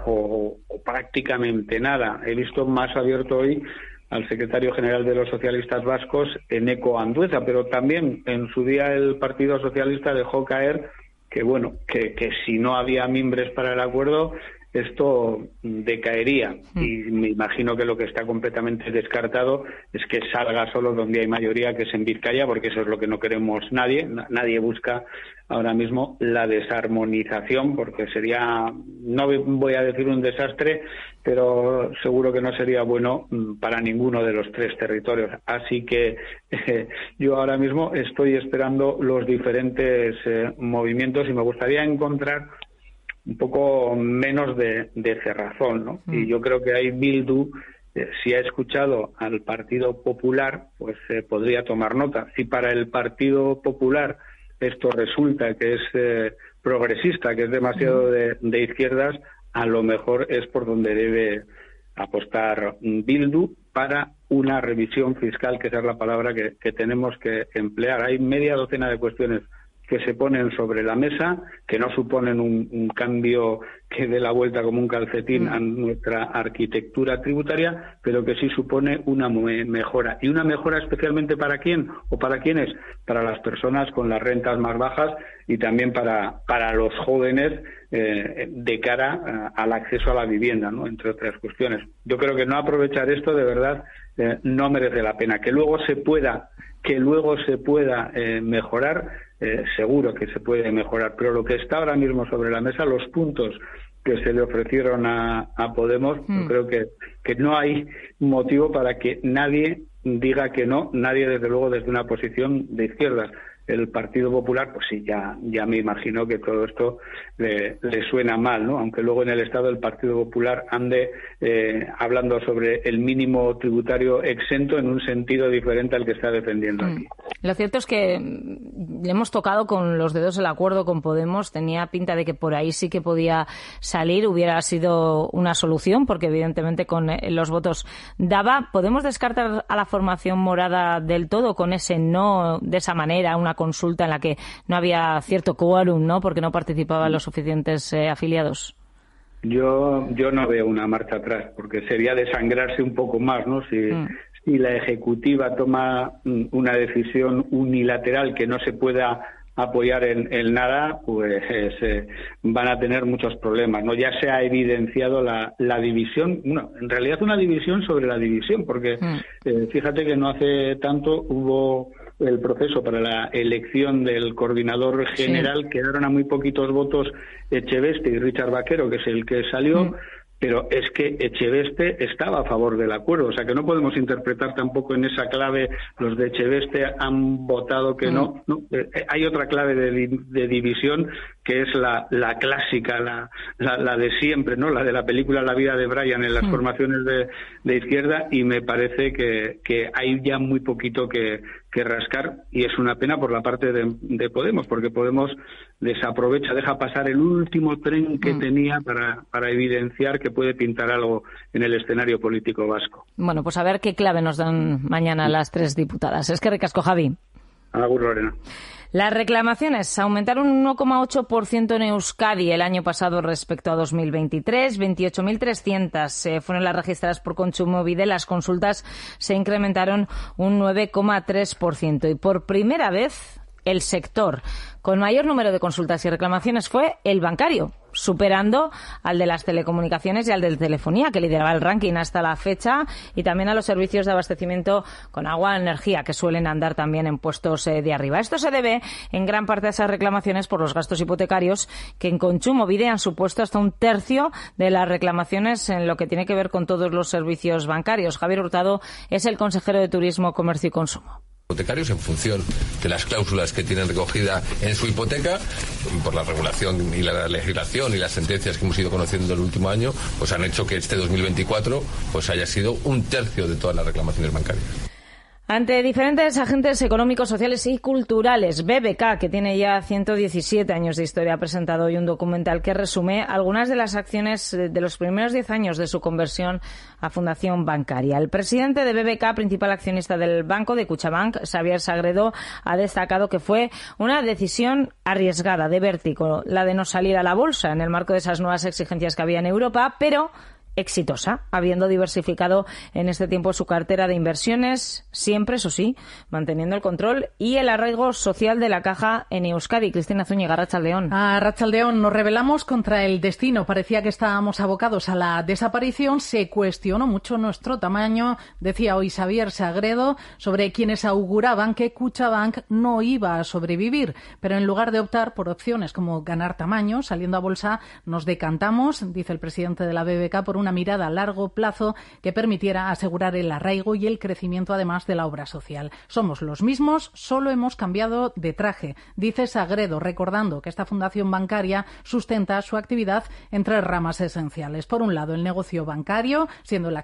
o, o prácticamente nada. He visto más abierto hoy al secretario general de los socialistas vascos, Eneko Andueza, pero también en su día el Partido Socialista dejó caer que, bueno, que, que si no había mimbres para el acuerdo, esto decaería. Mm. Y me imagino que lo que está completamente descartado es que salga solo donde hay mayoría, que es en Vizcaya, porque eso es lo que no queremos nadie. Nadie busca ahora mismo la desarmonización, porque sería, no voy a decir un desastre, pero seguro que no sería bueno para ninguno de los tres territorios. Así que eh, yo ahora mismo estoy esperando los diferentes eh, movimientos y me gustaría encontrar un poco menos de, de cerrazón, ¿no? Mm. Y yo creo que ahí Bildu, eh, si ha escuchado al Partido Popular, pues eh, podría tomar nota. Si para el Partido Popular esto resulta que es eh, progresista, que es demasiado de, de izquierdas, a lo mejor es por donde debe apostar Bildu para una revisión fiscal, que esa es la palabra que, que tenemos que emplear. Hay media docena de cuestiones que se ponen sobre la mesa, que no suponen un, un cambio que dé la vuelta como un calcetín a nuestra arquitectura tributaria, pero que sí supone una mejora. ¿Y una mejora especialmente para quién o para quiénes? Para las personas con las rentas más bajas y también para, para los jóvenes eh, de cara a, al acceso a la vivienda, ¿no? Entre otras cuestiones. Yo creo que no aprovechar esto de verdad eh, no merece la pena. Que luego se pueda, que luego se pueda eh, mejorar, Eh, seguro que se puede mejorar, pero lo que está ahora mismo sobre la mesa, los puntos que se le ofrecieron a, a Podemos, mm. yo creo que, que no hay motivo para que nadie diga que no, nadie desde luego desde una posición de izquierdas. El Partido Popular, pues sí, ya ya me imagino que todo esto le, le suena mal, ¿no? Aunque luego en el Estado el Partido Popular ande eh, hablando sobre el mínimo tributario exento en un sentido diferente al que está defendiendo mm. aquí. Lo cierto es que le hemos tocado con los dedos el acuerdo con Podemos. Tenía pinta de que por ahí sí que podía salir, hubiera sido una solución, porque evidentemente con los votos daba. ¿Podemos descartar a la formación morada del todo con ese no, de esa manera, una consulta en la que no había cierto quórum, ¿no? Porque no participaban los suficientes eh, afiliados? Yo yo no veo una marcha atrás, porque sería desangrarse un poco más, ¿no? Si, mm. si la ejecutiva toma una decisión unilateral que no se pueda apoyar en, en nada, pues eh, van a tener muchos problemas, ¿no? Ya se ha evidenciado la, la división, bueno, en realidad una división sobre la división, porque mm. eh, fíjate que no hace tanto hubo el proceso para la elección del coordinador general, sí. Quedaron a muy poquitos votos Echeveste y Richard Vaquero, que es el que salió, mm. pero es que Echeveste estaba a favor del acuerdo, o sea que no podemos interpretar tampoco en esa clave los de Echeveste han votado que mm. no, no. Eh, hay otra clave de, de división que es la, la clásica, la, la, la de siempre, ¿no? La de la película La vida de Brian en las mm. formaciones de, de izquierda, y me parece que, que hay ya muy poquito que, que rascar, y es una pena por la parte de, de Podemos, porque Podemos desaprovecha, deja pasar el último tren que mm. tenía para, para evidenciar que puede pintar algo en el escenario político vasco. Bueno, pues a ver qué clave nos dan mañana las tres diputadas. Es que ricasco, Javi. Agur, Lorena. Las reclamaciones aumentaron un uno coma ocho por ciento en Euskadi el año pasado respecto a dos mil veintitrés. veintiocho mil trescientas eh, fueron las registradas por Kontsumobide. Las consultas se incrementaron un nueve coma tres por ciento. Y por primera vez, el sector con mayor número de consultas y reclamaciones fue el bancario, superando al de las telecomunicaciones y al de telefonía, que lideraba el ranking hasta la fecha, y también a los servicios de abastecimiento con agua y energía, que suelen andar también en puestos eh, de arriba. Esto se debe en gran parte a esas reclamaciones por los gastos hipotecarios, que en Kontsumobide han supuesto hasta un tercio de las reclamaciones en lo que tiene que ver con todos los servicios bancarios. Javier Hurtado es el consejero de Turismo, Comercio y Consumo. Hipotecarios en función de las cláusulas que tienen recogida en su hipoteca, por la regulación y la legislación y las sentencias que hemos ido conociendo el último año, pues han hecho que este dos mil veinticuatro pues haya sido un tercio de todas las reclamaciones bancarias. Ante diferentes agentes económicos, sociales y culturales, B B K, que tiene ya ciento diecisiete años de historia, ha presentado hoy un documental que resume algunas de las acciones de los primeros diez años de su conversión a fundación bancaria. El presidente de B B K, principal accionista del banco de Kutxabank, Xavier Sagredo, ha destacado que fue una decisión arriesgada, de vértigo, la de no salir a la bolsa en el marco de esas nuevas exigencias que había en Europa, pero exitosa, habiendo diversificado en este tiempo su cartera de inversiones, siempre, eso sí, manteniendo el control y el arraigo social de la Caja en Euskadi. Cristina Zúñiga, Arratsaldeón. A Arratsaldeón, nos rebelamos contra el destino. Parecía que estábamos abocados a la desaparición. Se cuestionó mucho nuestro tamaño, decía hoy Xavier Sagredo, sobre quienes auguraban que Kutxabank no iba a sobrevivir. Pero en lugar de optar por opciones como ganar tamaño, saliendo a bolsa, nos decantamos, dice el presidente de la B B K, por una mirada a largo plazo que permitiera asegurar el arraigo y el crecimiento, además de la obra social. Somos los mismos, solo hemos cambiado de traje, dice Sagredo, recordando que esta fundación bancaria sustenta su actividad en tres ramas esenciales. Por un lado, el negocio bancario, siendo el